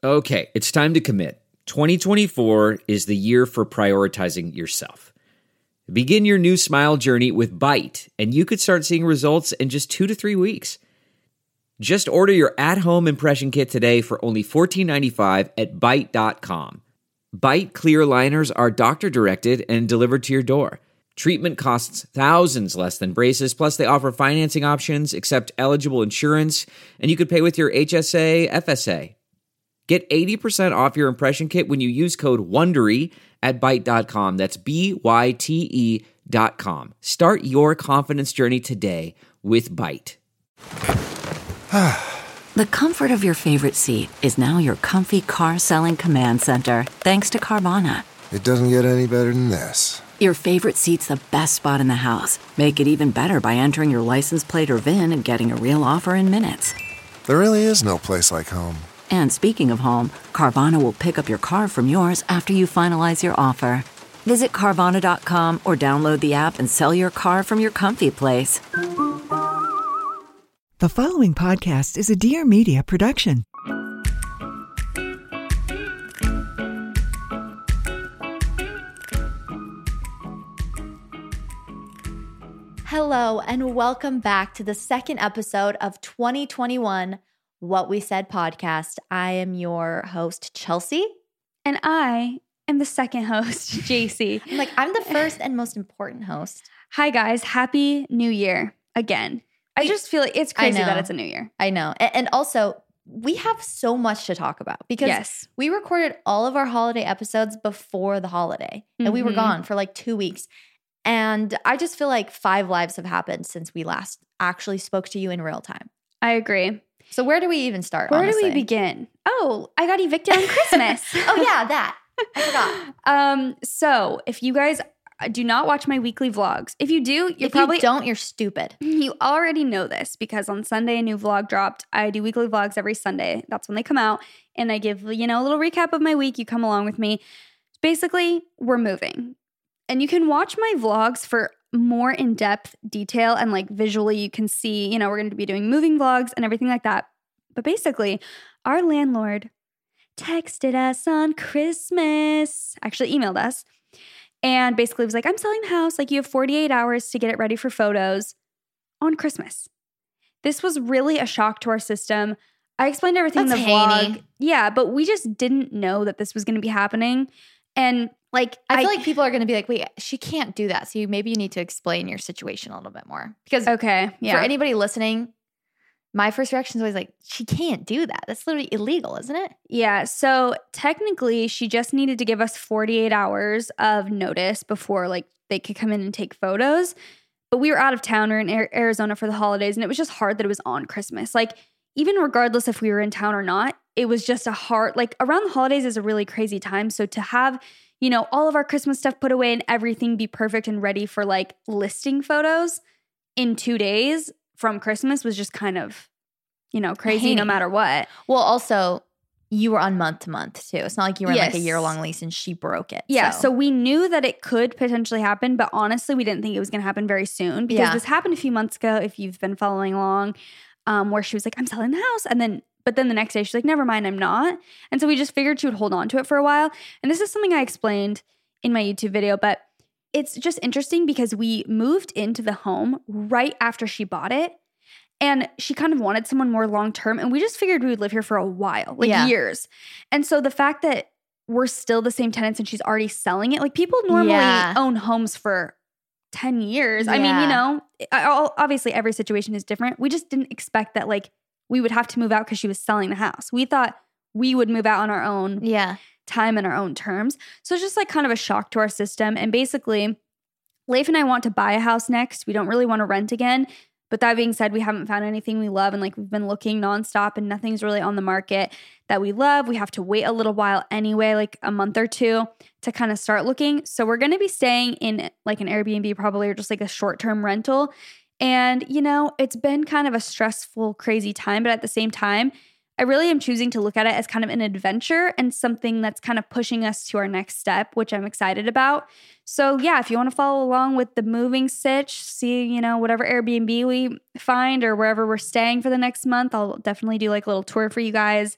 Okay, it's time to commit. 2024 is the year for prioritizing yourself. Begin your new smile journey with Byte, and you could start seeing results in just 2 to 3 weeks. Just order your at-home impression kit today for only $14.95 at Byte.com. Byte clear liners are doctor-directed and delivered to your door. Treatment costs thousands less than braces, plus they offer financing options, accept eligible insurance, and you could pay with your HSA, FSA. Get 80% off your impression kit when you use code WONDERY at Byte.com. That's BYTE.com. Start your confidence journey today with Byte. The comfort of your favorite seat is now your comfy car selling command center, thanks to Carvana. It doesn't get any better than this. Your favorite seat's the best spot in the house. Make it even better by entering your license plate or VIN and getting a real offer in minutes. There really is no place like home. And speaking of home, Carvana will pick up your car from yours after you finalize your offer. Visit Carvana.com or download the app and sell your car from your comfy place. The following podcast is a Dear Media production. Hello, and welcome back to the second episode of 2021 What We Said podcast. I am your host, Chelsea. And I am the second host, JC. I'm the first and most important host. Hi, guys. Happy New Year again. I just feel like it's crazy that it's a new year. I know. And also, we have so much to talk about because we recorded all of our holiday episodes before the holiday. And we were gone for like 2 weeks. And I just feel like 5 lives have happened since we last actually spoke to you in real time. I agree. So where do we even start, Where honestly? do we begin? Oh, I got evicted on Christmas. Oh, yeah, that. I forgot. So if you guys do not watch my weekly vlogs, if you do, you don't, you're stupid. You already know this because on Sunday, a new vlog dropped. I do weekly vlogs every Sunday. That's when they come out. And I give, a little recap of my week. You come along with me. Basically, we're moving. And you can watch my vlogs for more in-depth detail and visually you can see, we're going to be doing moving vlogs and everything like that. But basically, our landlord texted us on Christmas, actually emailed us, and basically was like, I'm selling the house. You have 48 hours to get it ready for photos on Christmas. This was really a shock to our system. I explained everything in the vlog. Yeah, but we just didn't know that this was going to be happening. And I feel like people are going to be like, wait, she can't do that. So maybe you need to explain your situation a little bit more. Because for anybody listening, my first reaction is always like, she can't do that. That's literally illegal, isn't it? Yeah. So technically, she just needed to give us 48 hours of notice before they could come in and take photos. But we were out of town. We were in Arizona for the holidays. And it was just hard that it was on Christmas. Even regardless if we were in town or not, it was just a hard, around the holidays is a really crazy time. So to have all of our Christmas stuff put away and everything be perfect and ready for listing photos in 2 days from Christmas was just kind of, crazy no matter what. Well, also, you were on month to month too. It's not like you were in a year-long lease and she broke it. Yeah, so we knew that it could potentially happen, but honestly, we didn't think it was going to happen very soon because this happened a few months ago, if you've been following along, where she was like, I'm selling the house. But then the next day she's like, never mind, I'm not. And so we just figured she would hold on to it for a while. And this is something I explained in my YouTube video, but it's just interesting because we moved into the home right after she bought it. And she kind of wanted someone more long-term. And we just figured we would live here for a while, years. And so the fact that we're still the same tenants and she's already selling it, people normally own homes for 10 years. Yeah. I mean, obviously every situation is different. We just didn't expect that we would have to move out because she was selling the house. We thought we would move out on our own time and our own terms. So it's just kind of a shock to our system. And basically, Leif and I want to buy a house next. We don't really want to rent again. But that being said, we haven't found anything we love. And we've been looking nonstop and nothing's really on the market that we love. We have to wait a little while anyway, a month or two to kind of start looking. So we're going to be staying in an Airbnb probably, or just a short-term rental. And, it's been kind of a stressful, crazy time. But at the same time, I really am choosing to look at it as kind of an adventure and something that's kind of pushing us to our next step, which I'm excited about. So yeah, if you want to follow along with the moving sitch, see, whatever Airbnb we find or wherever we're staying for the next month, I'll definitely do a little tour for you guys.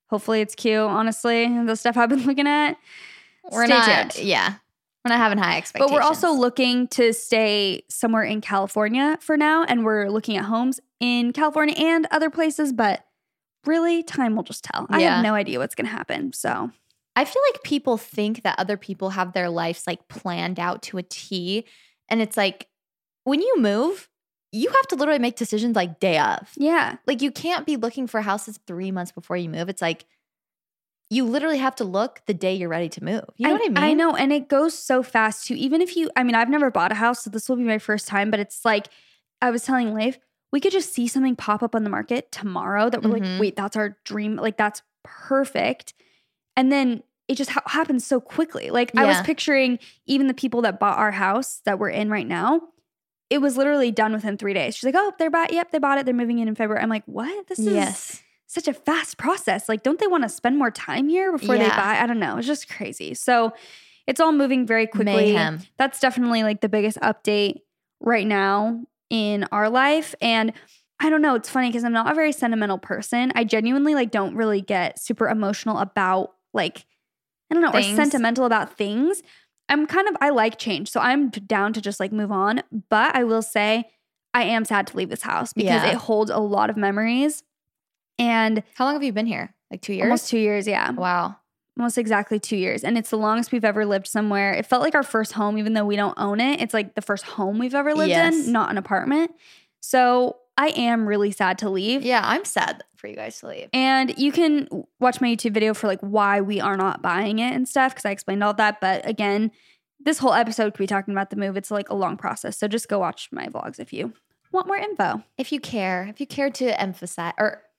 Hopefully it's cute, honestly. The stuff I've been looking at. We're Stay not, tuned. yeah. We're not having high expectations. But we're also looking to stay somewhere in California for now. And we're looking at homes in California and other places. But really, time will just tell. I have no idea what's going to happen. So I feel like people think that other people have their lives like planned out to a T. And it's like, when you move, you have to literally make decisions like day of. Yeah. Like you can't be looking for houses 3 months before you move. It's like, you literally have to look the day you're ready to move. You know what I mean? I know. And it goes so fast too. Even if you, I mean, I've never bought a house, so this will be my first time, but it's like, I was telling Leif, we could just see something pop up on the market tomorrow that we're like, wait, that's our dream. Like, that's perfect. And then it just happens so quickly. Like, I was picturing even the people that bought our house that we're in right now, it was literally done within 3 days. She's like, oh, they bought it. They're moving in February. I'm like, what? This is such a fast process. Like, don't they want to spend more time here before they buy? I don't know. It's just crazy. So it's all moving very quickly. Mayhem. That's definitely like the biggest update right now in our life. And I don't know. It's funny because I'm not a very sentimental person. I genuinely like don't really get super emotional about like, I don't know, or sentimental about things. I like change. So I'm down to just like move on. But I will say I am sad to leave this house because it holds a lot of memories. And how long have you been here? Like 2 years? Almost 2 years, yeah. Wow. Almost exactly 2 years. And it's the longest we've ever lived somewhere. It felt like our first home, even though we don't own it. It's like the first home we've ever lived in, not an apartment. So I am really sad to leave. Yeah, I'm sad for you guys to leave. And you can watch my YouTube video for like why we are not buying it and stuff because I explained all that. But again, this whole episode could be talking about the move. It's like a long process. So just go watch my vlogs if you want more info. If you care to emphasize.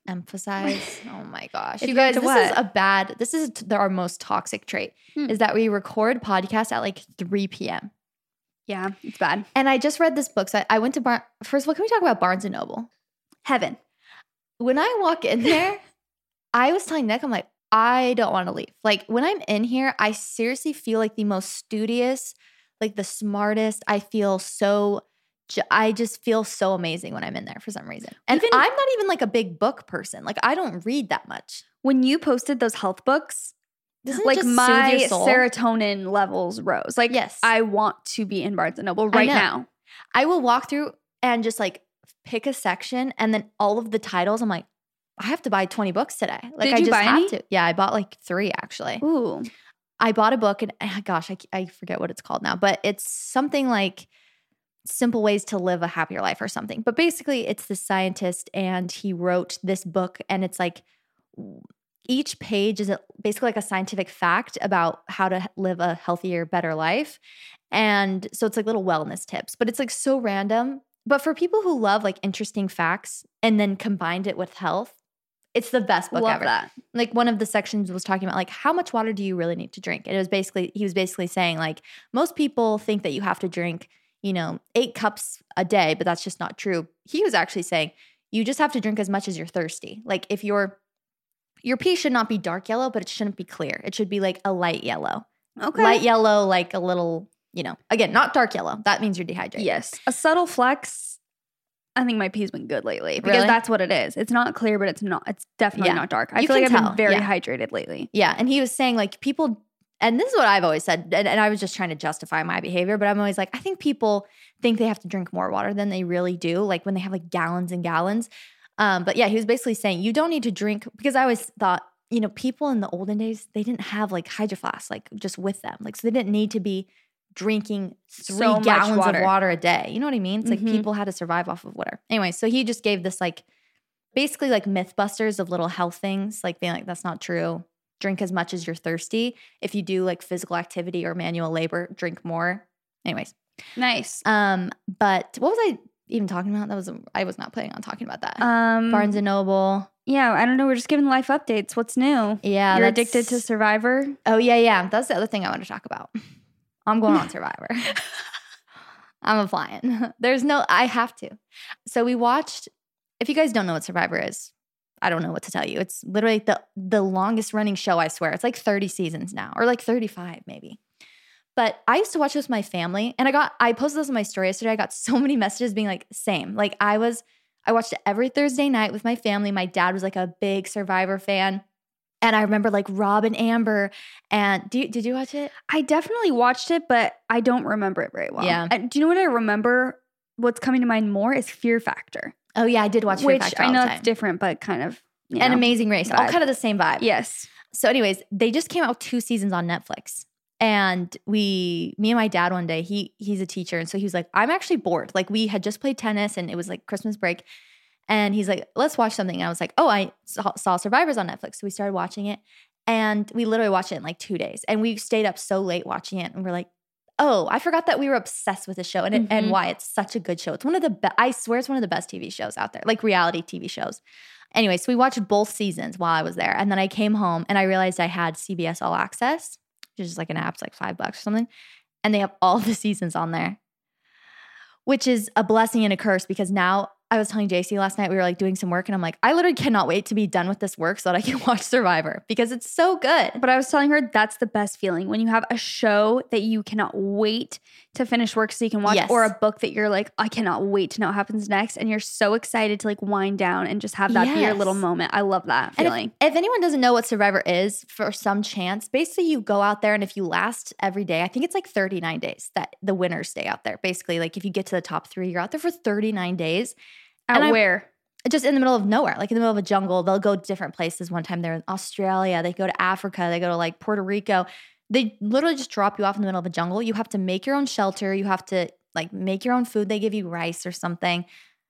Oh my gosh. You guys, this is our most toxic trait is that we record podcasts at like 3 p.m. Yeah, it's bad. And I just read this book. So I went to first of all, can we talk about Barnes & Noble? Heaven. When I walk in there, I was telling Nick, I'm like, I don't want to leave. Like when I'm in here, I seriously feel like the most studious, like the smartest. I just feel so amazing when I'm in there for some reason. And I'm not even like a big book person. Like I don't read that much. When you posted those health books, like my serotonin levels rose. Like I want to be in Barnes & Noble right now. I will walk through and just like pick a section and then all of the titles, I'm like, I have to buy 20 books today. Like Did you buy any? to. Yeah, I bought like 3 actually. Ooh. I bought a book and gosh, I forget what it's called now, but it's something like Simple Ways to Live a Happier Life or something. But basically it's this scientist and he wrote this book and it's like each page is basically like a scientific fact about how to live a healthier, better life. And so it's like little wellness tips, but it's like so random. But for people who love like interesting facts and then combined it with health, it's the best book ever. That. Like one of the sections was talking about like how much water do you really need to drink? And he was basically saying like most people think that you have to drink, 8 cups a day, but that's just not true. He was actually saying you just have to drink as much as you're thirsty. Like if your pee should not be dark yellow, but it shouldn't be clear. It should be like a light yellow. Okay. Light yellow, like a little, again, not dark yellow. That means you're dehydrated. Yes. A subtle flex. I think my pee's been good lately because that's what it is. It's not clear, but it's definitely not dark. I feel like I've been very hydrated lately. Yeah. And he was saying like people, and this is what I've always said, and I was just trying to justify my behavior, but I'm always like, I think people think they have to drink more water than they really do. Like when they have like gallons and gallons. But yeah, he was basically saying you don't need to drink because I always thought, people in the olden days, they didn't have like Hydro Flask like just with them. Like, so they didn't need to be drinking 3 gallons of water a day. You know what I mean? It's like people had to survive off of water. Anyway, so he just gave this like basically like Mythbusters of little health things, like being like, that's not true. Drink as much as you're thirsty. If you do like physical activity or manual labor, drink more. Anyways. Nice. But what was I even talking about? I was not planning on talking about that. Barnes & Noble. Yeah, I don't know. We're just giving life updates. What's new? Yeah. You're addicted to Survivor? Oh, yeah. That's the other thing I want to talk about. I'm going on Survivor. I'm applying. I have to. So we watched, if you guys don't know what Survivor is, I don't know what to tell you. It's literally the longest running show, I swear. It's like 30 seasons now, or like 35 maybe. But I used to watch this with my family, and I posted this on my story yesterday. I got so many messages being like, same. Like I watched it every Thursday night with my family. My dad was like a big Survivor fan. And I remember like Rob and Amber. And did you watch it? I definitely watched it, but I don't remember it very well. Yeah. Do you know what I remember? What's coming to mind more is Fear Factor. Oh yeah, I did watch Fear Factor all the time. I know it's different, but kind of An Amazing Race. All kind of the same vibe. Yes. So anyways, they just came out with 2 seasons on Netflix. And me and my dad one day, he's a teacher. And so he was like, I'm actually bored. Like we had just played tennis and it was like Christmas break. And he's like, let's watch something. And I was like, oh, I saw Survivors on Netflix. So we started watching it. And we literally watched it in like 2 days. And we stayed up so late watching it. And we're like, oh, I forgot that we were obsessed with the show and why it's such a good show. It's one of the I swear it's one of the best TV shows out there, like reality TV shows. Anyway, so we watched both seasons while I was there. And then I came home and I realized I had CBS All Access, which is like an app, it's like $5 or something. And they have all the seasons on there, which is a blessing and a curse because now I was telling JC last night, we were like doing some work and I'm like, I literally cannot wait to be done with this work so that I can watch Survivor because it's so good. But I was telling her that's the best feeling when you have a show that you cannot wait to finish work so you can watch or a book that you're like, I cannot wait to know what happens next. And you're so excited to like wind down and just have that be your little moment. I love that feeling. If anyone doesn't know what Survivor is for some chance, basically you go out there and if you last every day, I think it's like 39 days that the winners stay out there. Basically, like if you get to the top 3, you're out there for 39 days. Where? Just in the middle of nowhere, like in the middle of a jungle. They'll go to different places. One time they're in Australia. They go to Africa. They go to like Puerto Rico. They literally just drop you off in the middle of a jungle. You have to make your own shelter. You have to like make your own food. They give you rice or something.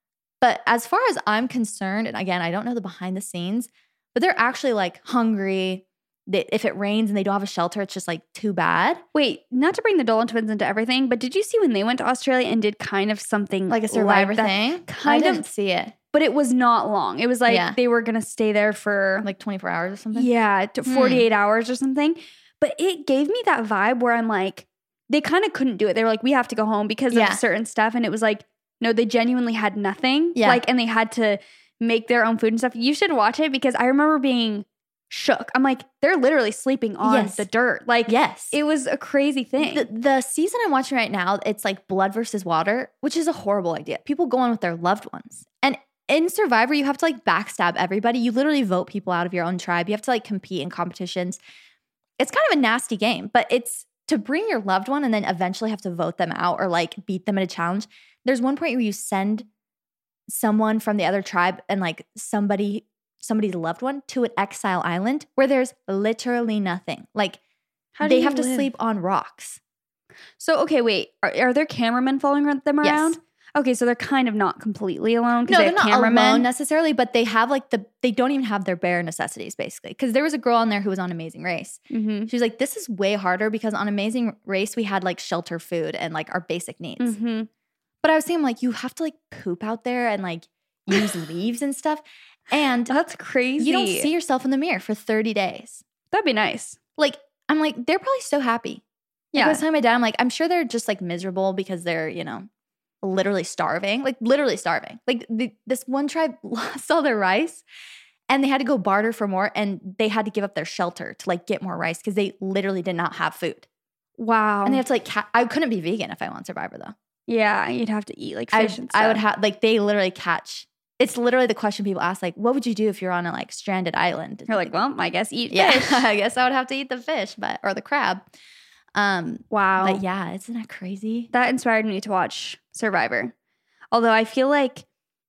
But as far as I'm concerned, and again, I don't know the behind the scenes, but they're actually like hungry. If it rains and they don't have a shelter, it's just like too bad. Wait, not to bring the Dolan twins into everything, but did you see when they went to Australia and did kind of something like a Survivor thing? I didn't see it. But it was not long. It was like they were going to stay there for like 24 hours or something. Yeah, 48 hours or something. But it gave me that vibe where I'm like, they kind of couldn't do it. They were like, we have to go home because of certain stuff. And it was like, no, they genuinely had nothing. Yeah. Like, and they had to make their own food and stuff. You should watch it because I remember being shook. I'm like, they're literally sleeping on the dirt. Like, it was a crazy thing. The season I'm watching right now, it's like blood versus water, which is a horrible idea. People go on with their loved ones. And in Survivor, you have to like backstab everybody. You literally vote people out of your own tribe. You have to like compete in competitions. It's kind of a nasty game, but it's to bring your loved one and then eventually have to vote them out or like beat them in a challenge. There's one point where you send someone from the other tribe and like somebody's loved one to an exile island where there's literally nothing. Like they have to sleep on rocks. So, okay, wait. Are there cameramen following them around? Yes. Okay, so they're kind of not completely alone. No, they're not alone necessarily, but they have like they don't even have their bare necessities basically. Because there was a girl on there who was on Amazing Race. Mm-hmm. She was like, this is way harder because on Amazing Race, we had like shelter, food, and like our basic needs. Mm-hmm. But I was saying like, you have to like poop out there and like use leaves and stuff. And that's crazy. You don't see yourself in the mirror for 30 days. That'd be nice. Like, I'm like, they're probably so happy. Yeah. Like, I was telling my dad, I'm like, I'm sure they're just like miserable because they're, you know, literally starving. Like, literally starving. Like, this one tribe lost all their rice and they had to go barter for more and they had to give up their shelter to like get more rice because they literally did not have food. Wow. And they have to like, I couldn't be vegan if I want Survivor though. Yeah, you'd have to eat like fish and stuff. I would have, like, they literally catch. It's literally the question people ask, like, what would you do if you're on a like stranded island? You're like, well, I guess eat fish. Yeah, I guess I would have to eat the fish, or the crab. Wow. But yeah, isn't that crazy? That inspired me to watch Survivor. Although I feel like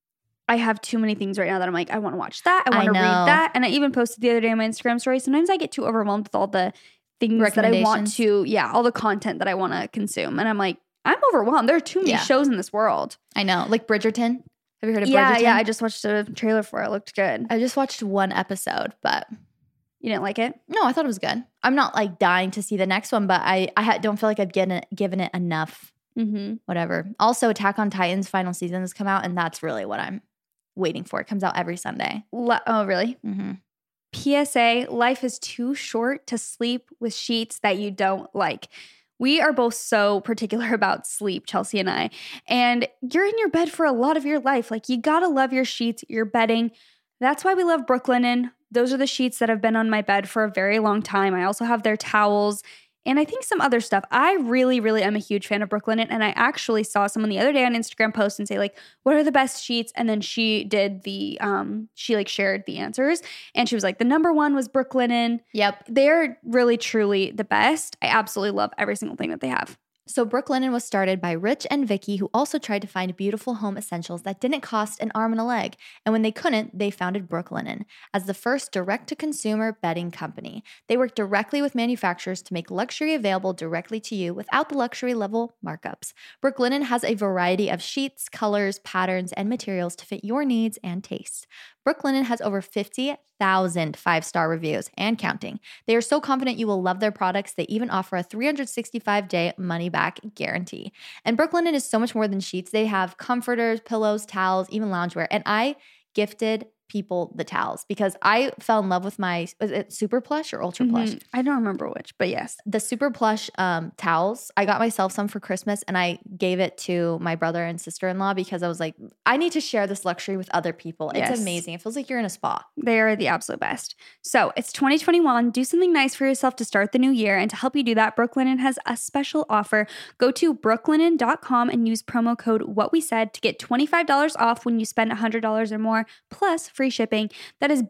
I have too many things right now that I'm like, I want to watch that. I want to read that. And I even posted the other day on my Instagram story. Sometimes I get too overwhelmed with all the things that I want to, all the content that I want to consume. And I'm like, I'm overwhelmed. There are too many shows in this world. I know. Like Bridgerton. Have you heard of Bridgerton? Yeah, I just watched a trailer for it. It looked good. I just watched one episode, but... You didn't like it? No, I thought it was good. I'm not like dying to see the next one, but I don't feel like I've given it enough whatever. Also, Attack on Titan's final season has come out, and that's really what I'm waiting for. It comes out every Sunday. Oh, really? Mm-hmm. PSA, life is too short to sleep with sheets that you don't like. We are both so particular about sleep, Chelsea and I. And you're in your bed for a lot of your life. Like, you gotta love your sheets, your bedding. That's why we love Brooklinen. Those are the sheets that have been on my bed for a very long time. I also have their towels. and I think some other stuff. I really, really am a huge fan of Brooklinen, and I actually saw someone the other day on Instagram post and say like, what are the best sheets? And then she did the, she like shared the answers, and she was like, the number one was Brooklinen. Yep. They're really, truly the best. I absolutely love every single thing that they have. So Brooklinen was started by Rich and Vicky, who also tried to find beautiful home essentials that didn't cost an arm and a leg. And when they couldn't, they founded Brooklinen as the first direct-to-consumer bedding company. They work directly with manufacturers to make luxury available directly to you without the luxury level markups. Brooklinen has a variety of sheets, colors, patterns, and materials to fit your needs and tastes. Brooklinen has over 50,000 five-star reviews and counting. They are so confident you will love their products, they even offer a 365-day money-back guarantee. And Brooklinen is so much more than sheets. They have comforters, pillows, towels, even loungewear. And I gifted people the towels because I fell in love with my, was it Super Plush or Ultra Plush? I don't remember which, but yes. The Super Plush towels, I got myself some for Christmas and I gave it to my brother and sister-in-law because I was like, I need to share this luxury with other people. It's amazing. It feels like you're in a spa. They are the absolute best. So it's 2021. Do something nice for yourself to start the new year. And to help you do that, Brooklinen has a special offer. Go to brooklinen.com and use promo code WhatWeSaid to get $25 off when you spend $100 or more, plus free shipping. That is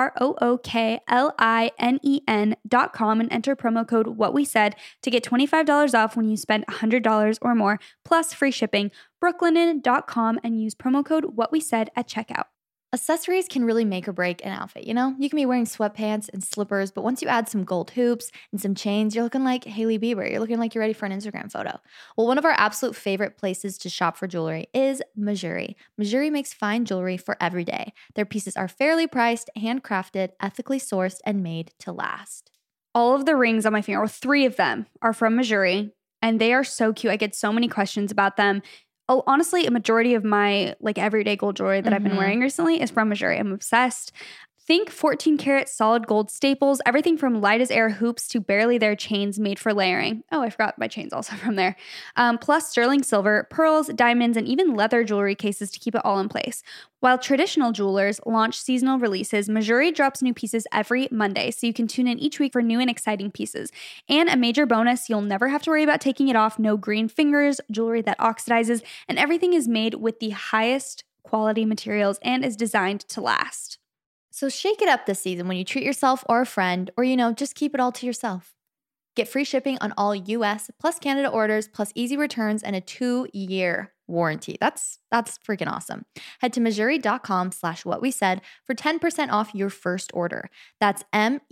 BROOKLINEN.com and enter promo code WhatWeSaid to get $25 off when you spend $100 or more, plus free shipping. Brooklinen.com and use promo code WhatWeSaid at checkout. Accessories can really make or break an outfit, you know? You can be wearing sweatpants and slippers, but once you add some gold hoops and some chains, you're looking like Hailey Bieber. You're looking like you're ready for an Instagram photo. Well, one of our absolute favorite places to shop for jewelry is Mejuri. Mejuri makes fine jewelry for every day. Their pieces are fairly priced, handcrafted, ethically sourced, and made to last. All of the rings on my finger, or 3 of them, are from Mejuri, and they are so cute. I get so many questions about them. Oh, honestly, a majority of my like everyday gold jewelry that I've been wearing recently is from Mejuri. I'm obsessed. Think 14 karat solid gold staples, everything from light as air hoops to barely there chains made for layering. Oh, I forgot my chains also from there. Plus sterling silver, pearls, diamonds, and even leather jewelry cases to keep it all in place. While traditional jewelers launch seasonal releases, Mejuri drops new pieces every Monday, so you can tune in each week for new and exciting pieces. And a major bonus, you'll never have to worry about taking it off, no green fingers, jewelry that oxidizes, and everything is made with the highest quality materials and is designed to last. So shake it up this season when you treat yourself or a friend, or, just keep it all to yourself. Get free shipping on all US plus Canada orders, plus easy returns and a 2-year warranty. That's freaking awesome. Head to Mejuri.com/whatwesaid for 10% off your first order. That's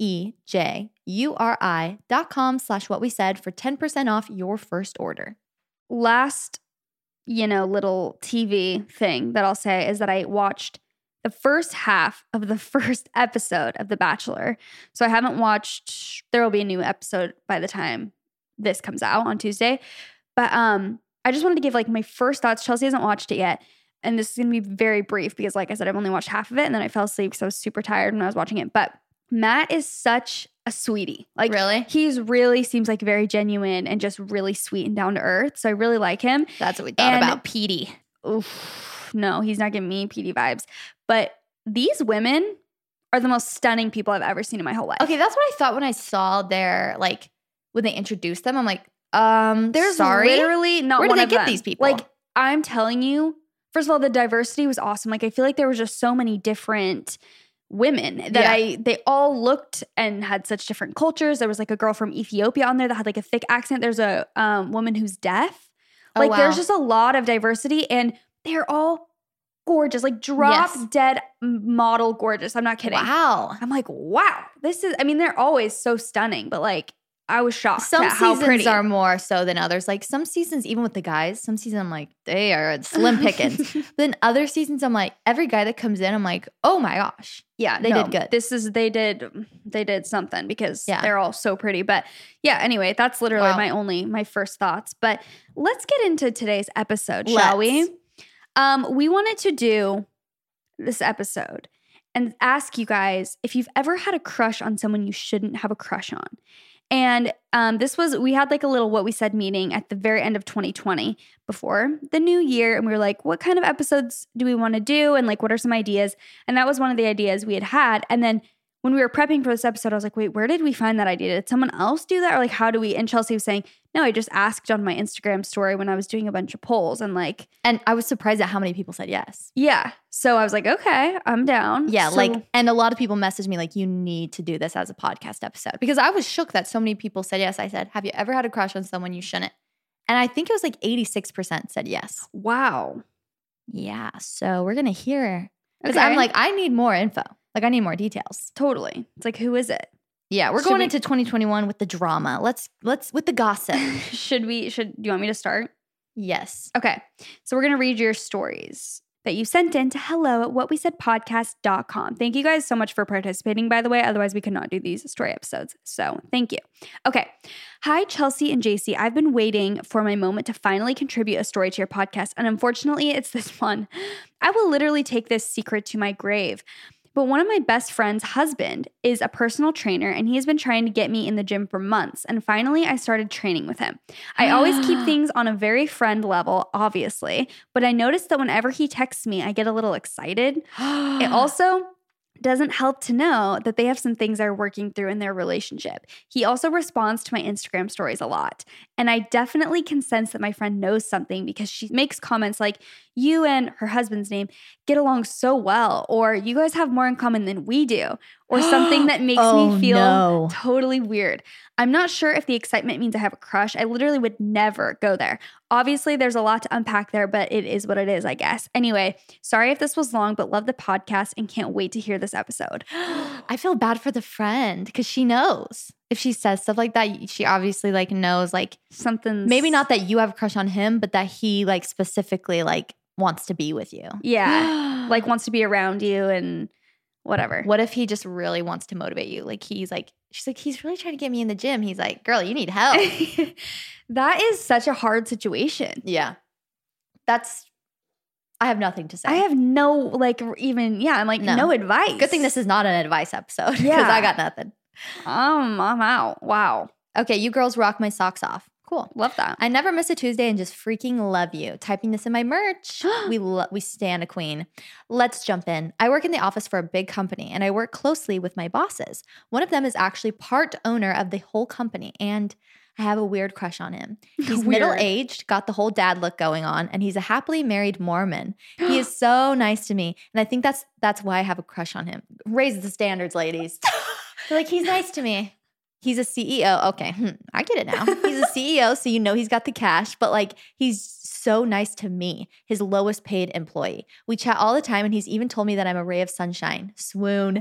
MEJURI.com/whatwesaid for 10% off your first order. Last, little TV thing that I'll say is that I watched the first half of the first episode of The Bachelor. So I haven't watched, there will be a new episode by the time this comes out on Tuesday. But I just wanted to give like my first thoughts. Chelsea hasn't watched it yet. And this is going to be very brief because like I said, I've only watched half of it and then I fell asleep because I was super tired when I was watching it. But Matt is such a sweetie. Like really? He's really seems like very genuine and just really sweet and down to earth. So I really like him. That's what we thought about Petey. Oof, no, he's not giving me Petey vibes. But these women are the most stunning people I've ever seen in my whole life. Okay, that's what I thought when I saw their, like, when they introduced them. I'm like, there's sorry? Literally not Where one did of they get them. these people? Like, I'm telling you, first of all, the diversity was awesome. Like, I feel like there was just so many different women that they all looked and had such different cultures. There was like a girl from Ethiopia on there that had like a thick accent. There's a woman who's deaf. Like, there's just a lot of diversity and they're all gorgeous, like drop dead model gorgeous. I'm not kidding. Wow. I'm like, wow, they're always so stunning, but like I was shocked. Some seasons are more so than others. Like some seasons, even with the guys, some seasons I'm like, they are slim pickings. Then other seasons I'm like, every guy that comes in, I'm like, oh my gosh. Yeah, they did good. They did something because they're all so pretty. But yeah, anyway, that's literally my first thoughts. But let's get into today's episode, shall we? We wanted to do this episode and ask you guys if you've ever had a crush on someone you shouldn't have a crush on. And we had like a little What We Said meeting at the very end of 2020 before the new year. And we were like, what kind of episodes do we want to do? And like, what are some ideas? And that was one of the ideas we had. And then when we were prepping for this episode, I was like, wait, where did we find that idea? Did someone else do that? Or like, how do we? And Chelsea was saying, no, I just asked on my Instagram story when I was doing a bunch of polls and like. And I was surprised at how many people said yes. Yeah. So I was like, okay, I'm down. Yeah. So, and a lot of people messaged me like, you need to do this as a podcast episode. Because I was shook that so many people said yes. I said, have you ever had a crush on someone you shouldn't? And I think it was like 86% said yes. Wow. Yeah. So we're going to hear. Because I'm like, I need more info. Like, I need more details. Totally. It's like, who is it? Yeah, we're going into 2021 with the drama. Let's with the gossip. Do you want me to start? Yes. Okay. So we're going to read your stories that you sent in to hello@whatwesaidpodcast.com. Thank you guys so much for participating, by the way. Otherwise, we could not do these story episodes. So thank you. Okay. Hi, Chelsea and JC. I've been waiting for my moment to finally contribute a story to your podcast. And unfortunately, it's this one. I will literally take this secret to my grave. But one of my best friend's husband is a personal trainer, and he has been trying to get me in the gym for months. And finally, I started training with him. I always keep things on a very friend level, obviously, but I noticed that whenever he texts me, I get a little excited. It also doesn't help to know that they have some things they're working through in their relationship. He also responds to my Instagram stories a lot. And I definitely can sense that my friend knows something because she makes comments like, you and her husband's name get along so well, or you guys have more in common than we do, or something that makes me feel totally weird. I'm not sure if the excitement means I have a crush. I literally would never go there. Obviously, there's a lot to unpack there, but it is what it is, I guess. Anyway, sorry if this was long, but love the podcast and can't wait to hear this episode. I feel bad for the friend because she knows. If she says stuff like that, she obviously like knows like something. Maybe not that you have a crush on him, but that he like specifically like wants to be with you. Yeah. Like wants to be around you and whatever. What if he just really wants to motivate you? Like she's like, he's really trying to get me in the gym. He's like, girl, you need help. That is such a hard situation. Yeah. I have nothing to say. I have no like even, yeah, I'm like no advice. Good thing this is not an advice episode because I got nothing. I'm out. Wow. Okay, you girls rock my socks off. Cool. Love that. I never miss a Tuesday and just freaking love you. Typing this in my merch. We stand a queen. Let's jump in. I work in the office for a big company and I work closely with my bosses. One of them is actually part owner of the whole company and I have a weird crush on him. He's middle-aged, got the whole dad look going on, and he's a happily married Mormon. He is so nice to me, and I think that's why I have a crush on him. Raise the standards, ladies. They're like, he's nice to me. He's a CEO. Okay, I get it now. He's a CEO, so you know he's got the cash, but like he's so nice to me, his lowest paid employee. We chat all the time, and he's even told me that I'm a ray of sunshine. Swoon.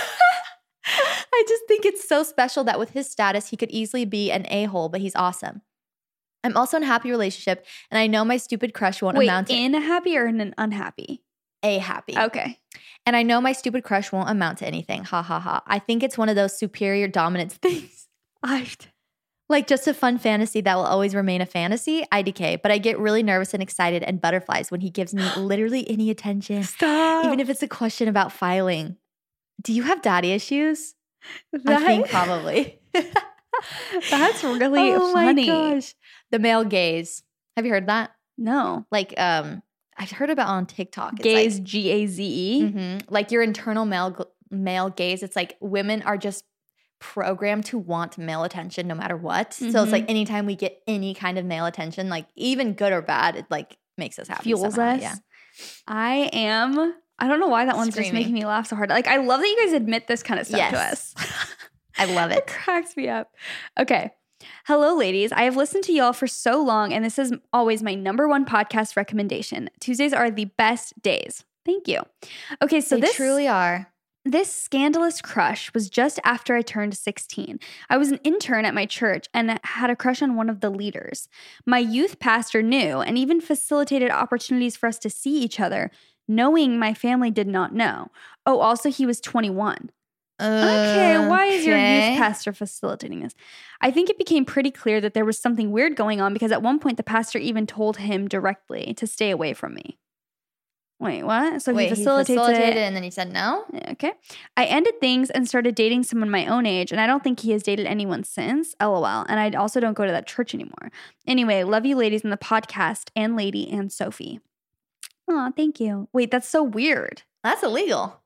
I just think it's so special that with his status, he could easily be an a-hole, but he's awesome. I'm also in a happy relationship, and I know my stupid crush won't amount to— in a happy or in an unhappy? A happy. Okay. And I know my stupid crush won't amount to anything. Ha, ha, ha. I think it's one of those superior dominance things. Like just a fun fantasy that will always remain a fantasy. IDK. But I get really nervous and excited and butterflies when he gives me literally any attention. Stop. Even if it's a question about filing. Do you have daddy issues? I think probably. That's really funny. Oh my gosh. The male gaze. Have you heard that? No. Like, I've heard about it on TikTok. It's gaze, like, G-A-Z-E? Mm-hmm. Like your internal male gaze. It's like women are just programmed to want male attention no matter what. Mm-hmm. So it's like anytime we get any kind of male attention, like even good or bad, it like makes us happy. Fuels somehow. us. Yeah. I don't know why that one's just making me laugh so hard. Like, I love that you guys admit this kind of stuff to us. I love it. It cracks me up. Okay. Hello, ladies. I have listened to y'all for so long, and this is always my number one podcast recommendation. Tuesdays are the best days. Thank you. Okay, so they truly are. This scandalous crush was just after I turned 16. I was an intern at my church and had a crush on one of the leaders. My youth pastor knew and even facilitated opportunities for us to see each other, knowing my family did not know. Oh, also he was 21. Okay, why is your youth pastor facilitating this? I think it became pretty clear that there was something weird going on because at one point the pastor even told him directly to stay away from me. Wait, what? So he facilitated it and then he said no? Okay. I ended things and started dating someone my own age, and I don't think he has dated anyone since. LOL. And I also don't go to that church anymore. Anyway, love you ladies in the podcast and Lady and Sophie. Aw, thank you. Wait, that's so weird. That's illegal.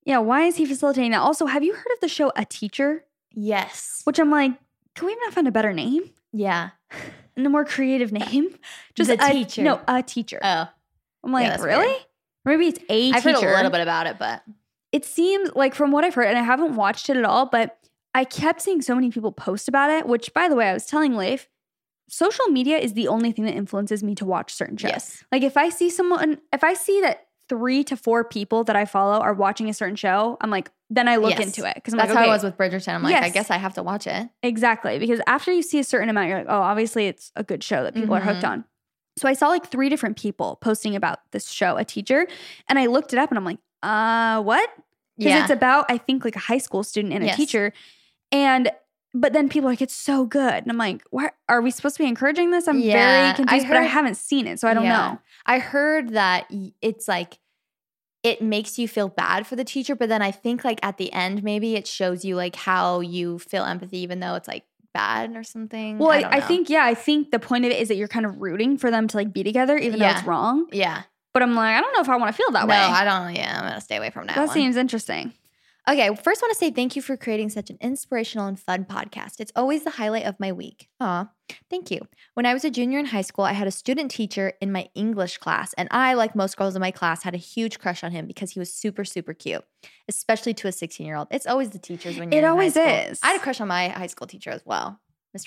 Yeah, why is he facilitating that? Also, have you heard of the show A Teacher? Yes. Which I'm like, can we not find a better name? Yeah. And a more creative name? Just a teacher. No, A Teacher. Oh. I'm like, really? Weird. Maybe it's a teacher. I've heard a little bit about it, but it seems like from what I've heard, and I haven't watched it at all, but I kept seeing so many people post about it, which, by the way, I was telling Leif, social media is the only thing that influences me to watch certain shows. Yes. Like if I see that 3 to 4 people that I follow are watching a certain show, I'm like, then I look into it. Because that's how it was with Bridgerton. I'm like, I guess I have to watch it. Exactly. Because after you see a certain amount, you're like, oh, obviously it's a good show that people are hooked on. So I saw like 3 different people posting about this show, A Teacher. And I looked it up and I'm like, what? Because it's about, I think, like a high school student and a teacher. But then people are like, it's so good. And I'm like, what? Are we supposed to be encouraging this? I'm very confused, but I haven't seen it, so I don't know. I heard that it's like, it makes you feel bad for the teacher, but then I think like at the end, maybe it shows you like how you feel empathy, even though it's like bad or something. Well, I think the point of it is that you're kind of rooting for them to like be together, even though it's wrong. Yeah. But I'm like, I don't know if I want to feel that way. No, I don't. Yeah, I'm going to stay away from that one. That seems interesting. Okay, first I want to say thank you for creating such an inspirational and fun podcast. It's always the highlight of my week. Aw, thank you. When I was a junior in high school, I had a student teacher in my English class, and I, like most girls in my class, had a huge crush on him because he was super, super cute, especially to a 16-year-old. It's always the teachers when you're in high school. It always is. I had a crush on my high school teacher as well, Mr.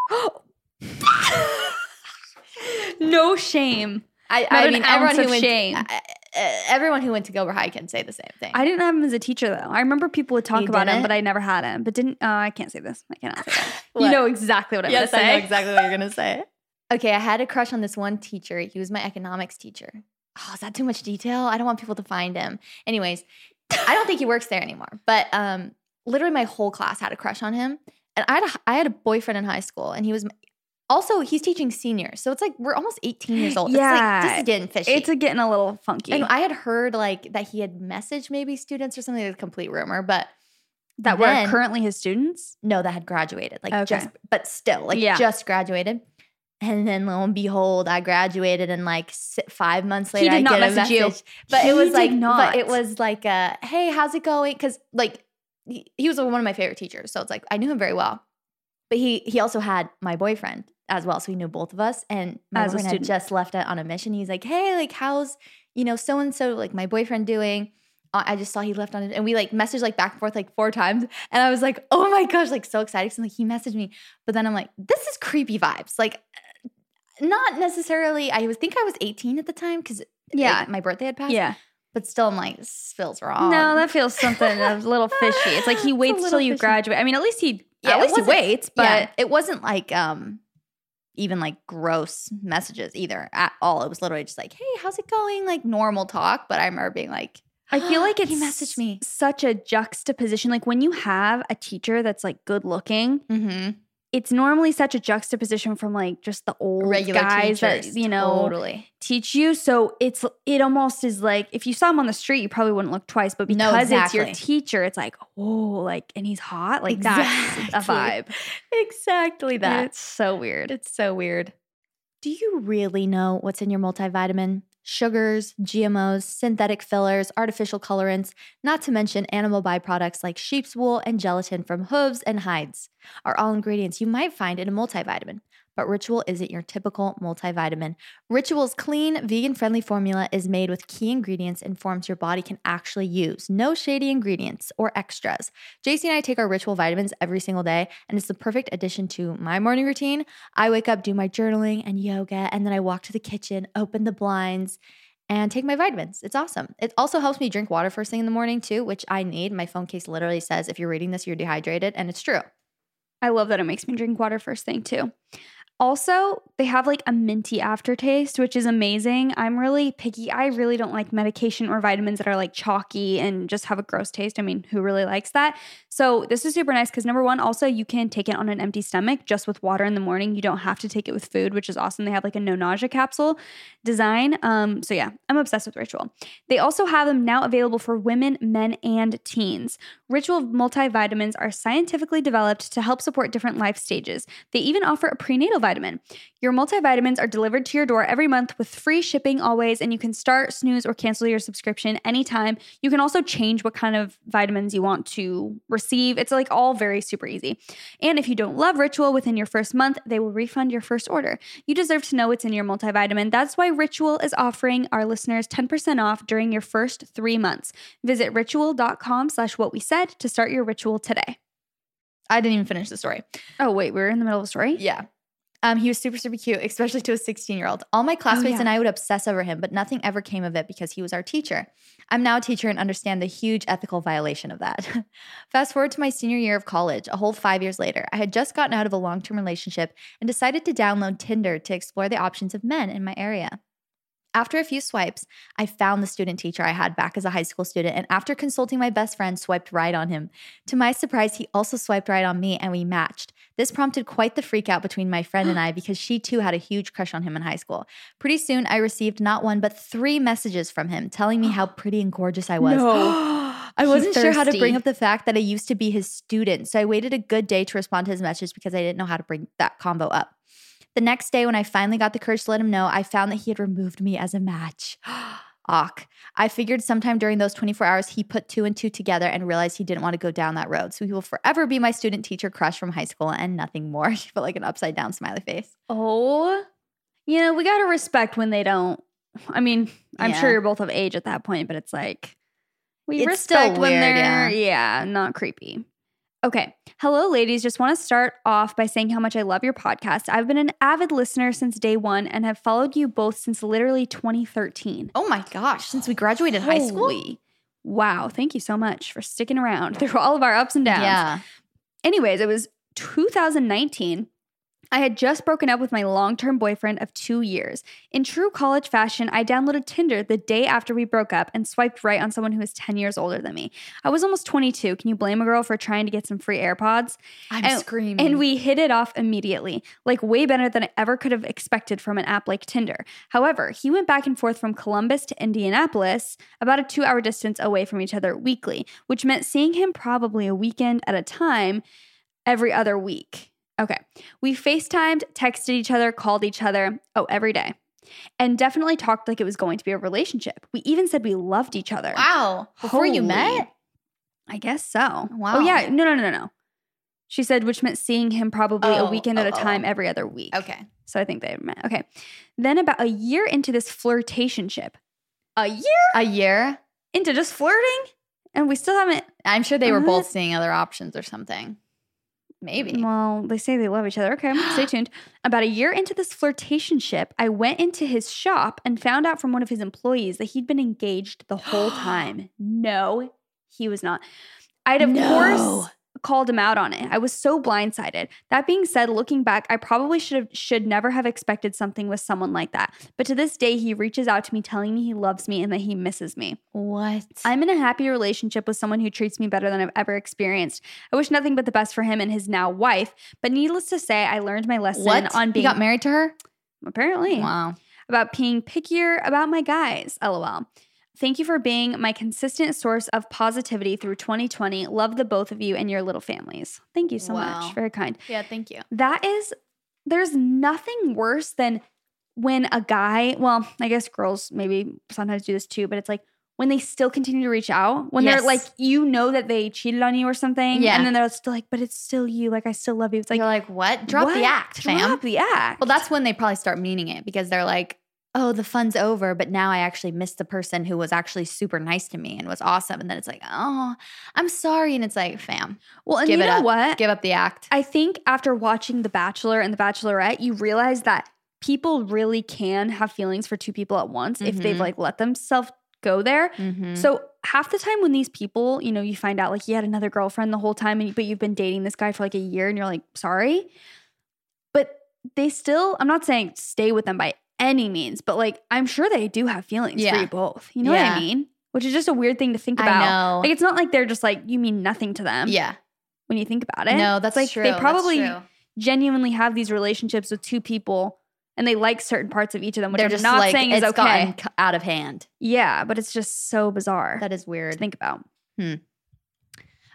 No shame. I mean, everyone who went to Gilbert High can say the same thing. I didn't have him as a teacher, though. I remember people would talk about him, but I never had him. But I can't say this. I cannot say that. You know exactly what I'm going to say. Yes, I know exactly what you're going to say. Okay, I had a crush on this one teacher. He was my economics teacher. Oh, is that too much detail? I don't want people to find him. Anyways, I don't think he works there anymore. But literally my whole class had a crush on him. And I had a boyfriend in high school, and he was... Also, he's teaching seniors. So it's like we're almost 18 years old. Yeah. It's like, this is getting fishy. It's getting a little funky. And I had heard like that he had messaged maybe students or something. Like a complete rumor. But that were currently his students? No, that had graduated. Like but still, like just graduated. And then lo and behold, I graduated, and like 5 months later, I get a message. You. But it was like, hey, how's it going? Because like he was one of my favorite teachers. So it's like I knew him very well. But he also had my boyfriend as well. So he knew both of us. And my boyfriend had just left on a mission. He's like, hey, like, how's, so-and-so, like, my boyfriend doing? I just saw he left on it. And we, like, messaged, like, back and forth, like, 4 times. And I was like, oh, my gosh, like, so excited. So, like, he messaged me. But then I'm like, this is creepy vibes. Like, not necessarily. I was 18 at the time because my birthday had passed. Yeah. But still, I'm like, this feels wrong. No, that feels something a little fishy. It's like he waits till you graduate. I mean, at least he waits, but it wasn't like even like gross messages either at all. It was literally just like, hey, how's it going? Like normal talk. But I remember being like, I feel like he messaged me. Such a juxtaposition. Like when you have a teacher that's like good looking, it's normally such a juxtaposition from like just the old regular guys teachers, that, teach you. So it almost is like if you saw him on the street, you probably wouldn't look twice. But because it's your teacher, it's like, oh, like, and he's hot. Like that's a vibe. Exactly that. It's so weird. It's so weird. Do you really know what's in your multivitamin? Sugars, GMOs, synthetic fillers, artificial colorants, not to mention animal byproducts like sheep's wool and gelatin from hooves and hides are all ingredients you might find in a multivitamin. But Ritual isn't your typical multivitamin. Ritual's clean, vegan-friendly formula is made with key ingredients and forms your body can actually use. No shady ingredients or extras. JC and I take our Ritual vitamins every single day, and it's the perfect addition to my morning routine. I wake up, do my journaling and yoga, and then I walk to the kitchen, open the blinds, and take my vitamins. It's awesome. It also helps me drink water first thing in the morning too, which I need. My phone case literally says, if you're reading this, you're dehydrated, and it's true. I love that it makes me drink water first thing too. Also, they have like a minty aftertaste, which is amazing. I'm really picky. I really don't like medication or vitamins that are like chalky and just have a gross taste. I mean, who really likes that? So this is super nice because number one, also you can take it on an empty stomach just with water in the morning. You don't have to take it with food, which is awesome. They have like a no nausea capsule design. So yeah, I'm obsessed with Ritual. They also have them now available for women, men, and teens. Ritual multivitamins are scientifically developed to help support different life stages. They even offer a prenatal vitamin multivitamin. Your multivitamins are delivered to your door every month with free shipping always, and you can start, snooze, or cancel your subscription anytime. You can also change what kind of vitamins you want to receive. It's like all very super easy. And if you don't love Ritual within your first month, they will refund your first order. You deserve to know what's in your multivitamin. That's why Ritual is offering our listeners 10% off during your first 3 months. Visit ritual.com/whatwesaid to start your ritual today. I didn't even finish the story. Oh, wait, we're in the middle of a story? Yeah. He was super, super cute, especially to a 16-year-old. All my classmates and I would obsess over him, but nothing ever came of it because he was our teacher. I'm now a teacher and understand the huge ethical violation of that. Fast forward to my senior year of college, a whole 5 years later. I had just gotten out of a long-term relationship and decided to download Tinder to explore the options of men in my area. After a few swipes, I found the student teacher I had back as a high school student, and after consulting my best friend, swiped right on him. To my surprise, he also swiped right on me, and we matched. This prompted quite the freak out between my friend and I because she too had a huge crush on him in high school. Pretty soon, I received not one but 3 messages from him telling me how pretty and gorgeous I was. No. I wasn't sure how to bring up the fact that I used to be his student, so I waited a good day to respond to his message because I didn't know how to bring that combo up. The next day, when I finally got the courage to let him know, I found that he had removed me as a match. Awk. I figured sometime during those 24 hours, he put 2 and 2 together and realized he didn't want to go down that road. So he will forever be my student teacher crush from high school and nothing more. She put like an upside down smiley face. Oh, we got to respect when they don't. I mean, I'm sure you're both of age at that point, but it's like, we respect when they're, not creepy. Okay. Hello, ladies. Just want to start off by saying how much I love your podcast. I've been an avid listener since day one and have followed you both since literally 2013. Oh my gosh. Since we graduated high school? Wow. Thank you so much for sticking around through all of our ups and downs. Yeah. Anyways, it was 2019. I had just broken up with my long-term boyfriend of 2 years. In true college fashion, I downloaded Tinder the day after we broke up and swiped right on someone who was 10 years older than me. I was almost 22. Can you blame a girl for trying to get some free AirPods? I'm screaming. And we hit it off immediately, like way better than I ever could have expected from an app like Tinder. However, he went back and forth from Columbus to Indianapolis, about a 2-hour distance away from each other weekly, which meant seeing him probably a weekend at a time every other week. Okay. We FaceTimed, texted each other, called each other, every day. And definitely talked like it was going to be a relationship. We even said we loved each other. Wow. Before you met? I guess so. Wow. Oh, yeah. No. She said, which meant seeing him probably a weekend at a time every other week. Okay. So I think they met. Okay. Then about a year into this flirtationship. A year? A year? Into just flirting? And we still haven't. I'm sure they were both seeing other options or something. Maybe. Well, they say they love each other. Okay, stay tuned. About a year into this flirtationship, I went into his shop and found out from one of his employees that he'd been engaged the whole time. No, he was not. I'd of course called him out on it. I was so blindsided. That being said, looking back, I probably should never have expected something with someone like that. But to this day, he reaches out to me telling me he loves me and that he misses me. What? I'm in a happy relationship with someone who treats me better than I've ever experienced. I wish nothing but the best for him and his now wife. But needless to say, I learned my lesson on being— You got married to her? Apparently. Wow. About being pickier about my guys. LOL. Thank you for being my consistent source of positivity through 2020. Love the both of you and your little families. Thank you so much. Very kind. Yeah, thank you. There's nothing worse than when a guy, well, I guess girls maybe sometimes do this too, but it's like when they still continue to reach out, when they're like, that they cheated on you or something. Yeah. And then they're still like, but it's still you. Like, I still love you. It's like, you're like, what? Drop the act, fam. Drop the act. Well, that's when they probably start meaning it because they're like, oh, the fun's over, but now I actually missed the person who was actually super nice to me and was awesome. And then it's like, oh, I'm sorry. And it's like, fam. Well, and you know what? Give up the act. I think after watching The Bachelor and The Bachelorette, you realize that people really can have feelings for 2 people at once if they've like let themselves go there. So half the time when these people, you find out like you had another girlfriend the whole time, but you've been dating this guy for like a year and you're like, sorry. But they still, I'm not saying stay with them by any means, but like I'm sure they do have feelings for you both. You know what I mean? Which is just a weird thing to think about. I know. Like it's not like they're just like you mean nothing to them. Yeah. When you think about it. No, that's like true. They probably genuinely have these relationships with 2 people and they like certain parts of each of them, which they're I'm just not like, saying is it's okay. gotten out of hand. Yeah, but it's just so bizarre. That is weird to think about.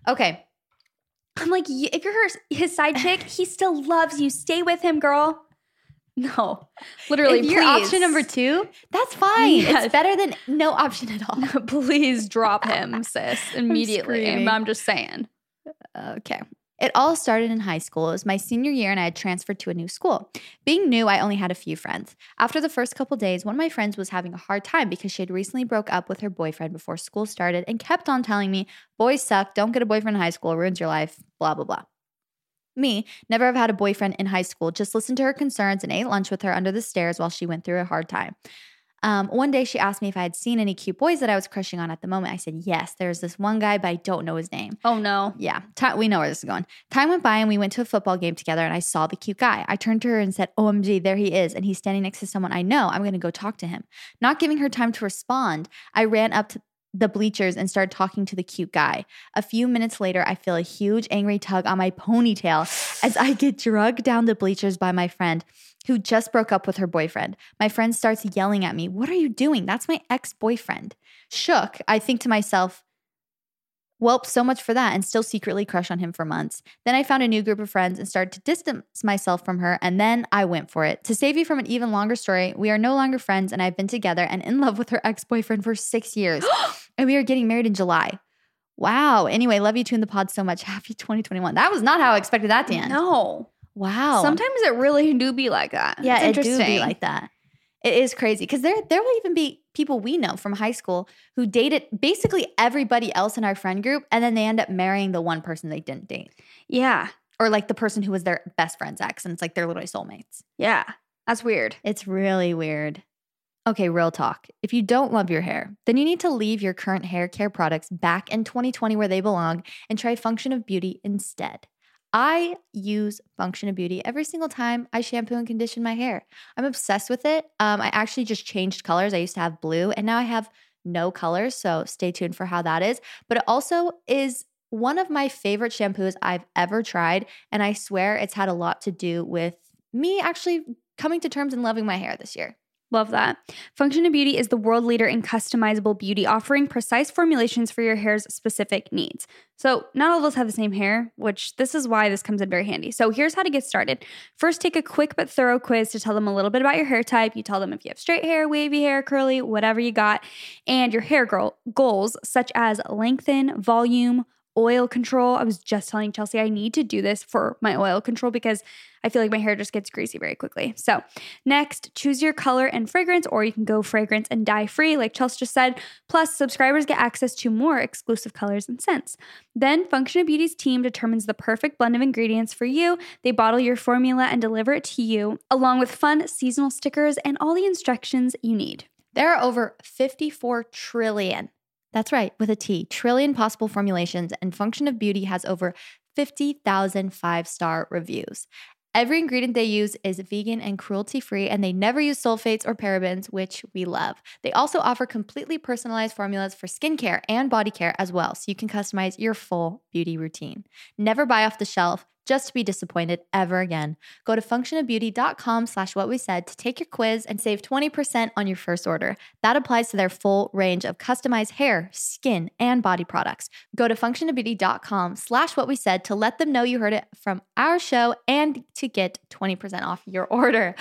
Okay. I'm like, if you're his side chick, he still loves you. Stay with him, girl. No, literally, if please. you're option number 2, that's fine. Yes. It's better than no option at all. Please drop him, sis, immediately. I'm just saying. Okay. It all started in high school. It was my senior year and I had transferred to a new school. Being new, I only had a few friends. After the first couple days, one of my friends was having a hard time because she had recently broke up with her boyfriend before school started and kept on telling me, boys suck, don't get a boyfriend in high school, it ruins your life, blah, blah, blah. Me, never have had a boyfriend in high school, just listened to her concerns and ate lunch with her under the stairs while she went through a hard time. One day she asked me if I had seen any cute boys that I was crushing on at the moment. I said, yes, there's this one guy, but I don't know his name. Oh no. Yeah, we know where this is going. Time went by and we went to a football game together and I saw the cute guy. I turned to her and said, OMG, there he is. And he's standing next to someone I know. I'm going to go talk to him. Not giving her time to respond, I ran up to the bleachers and started talking to the cute guy. A few minutes later, I feel a huge angry tug on my ponytail as I get dragged down the bleachers by my friend who just broke up with her boyfriend. My friend starts yelling at me, what are you doing? That's my ex-boyfriend. Shook, I think to myself, well, so much for that, and still secretly crush on him for months. Then I found a new group of friends and started to distance myself from her, and then I went for it. To save you from an even longer story, we are no longer friends, and I've been together and in love with her ex-boyfriend for 6 years. And we are getting married in July. Wow. Anyway, love you two in the pod so much. Happy 2021. That was not how I expected that to end. No. Wow. Sometimes it really do be like that. Yeah, it's it do be like that. It is crazy because there will even be people we know from high school who dated basically everybody else in our friend group, and then they end up marrying the one person they didn't date. Yeah. Or like the person who was their best friend's ex, and it's like they're literally soulmates. Yeah. That's weird. It's really weird. Okay, real talk. If you don't love your hair, then you need to leave your current hair care products back in 2020 where they belong and try Function of Beauty instead. I use Function of Beauty every single time I shampoo and condition my hair. I'm obsessed with it. I actually just changed colors. I used to have blue and now I have no colors, so stay tuned for how that is. But it also is one of my favorite shampoos I've ever tried, and I swear it's had a lot to do with me actually coming to terms and loving my hair this year. Love that. Function of Beauty is the world leader in customizable beauty, offering precise formulations for your hair's specific needs. So not all of us have the same hair, which this is why this comes in very handy. So here's how to get started. First, take a quick but thorough quiz to tell them a little bit about your hair type. You tell them if you have straight hair, wavy hair, curly, whatever you got, and your hair goals such as lengthen, volume, oil control. I was just telling Chelsea I need to do this for my oil control because I feel like my hair just gets greasy very quickly. So next, choose your color and fragrance, or you can go fragrance and dye free like Chelsea just said. Plus, subscribers get access to more exclusive colors and scents. Then Function of Beauty's team determines the perfect blend of ingredients for you. They bottle your formula and deliver it to you, along with fun seasonal stickers and all the instructions you need. There are over 54 trillion. That's right, with a T, trillion possible formulations, and Function of Beauty has over 50,000 5-star reviews. Every ingredient they use is vegan and cruelty-free, and they never use sulfates or parabens, which we love. They also offer completely personalized formulas for skincare and body care as well, so you can customize your full beauty routine. Never buy off the shelf, just to be disappointed ever again. Go to functionofbeauty.com/whatwesaid to take your quiz and save 20% on your first order. That applies to their full range of customized hair, skin, and body products. Go to functionofbeauty.com/whatwesaid to let them know you heard it from our show and to get 20% off your order.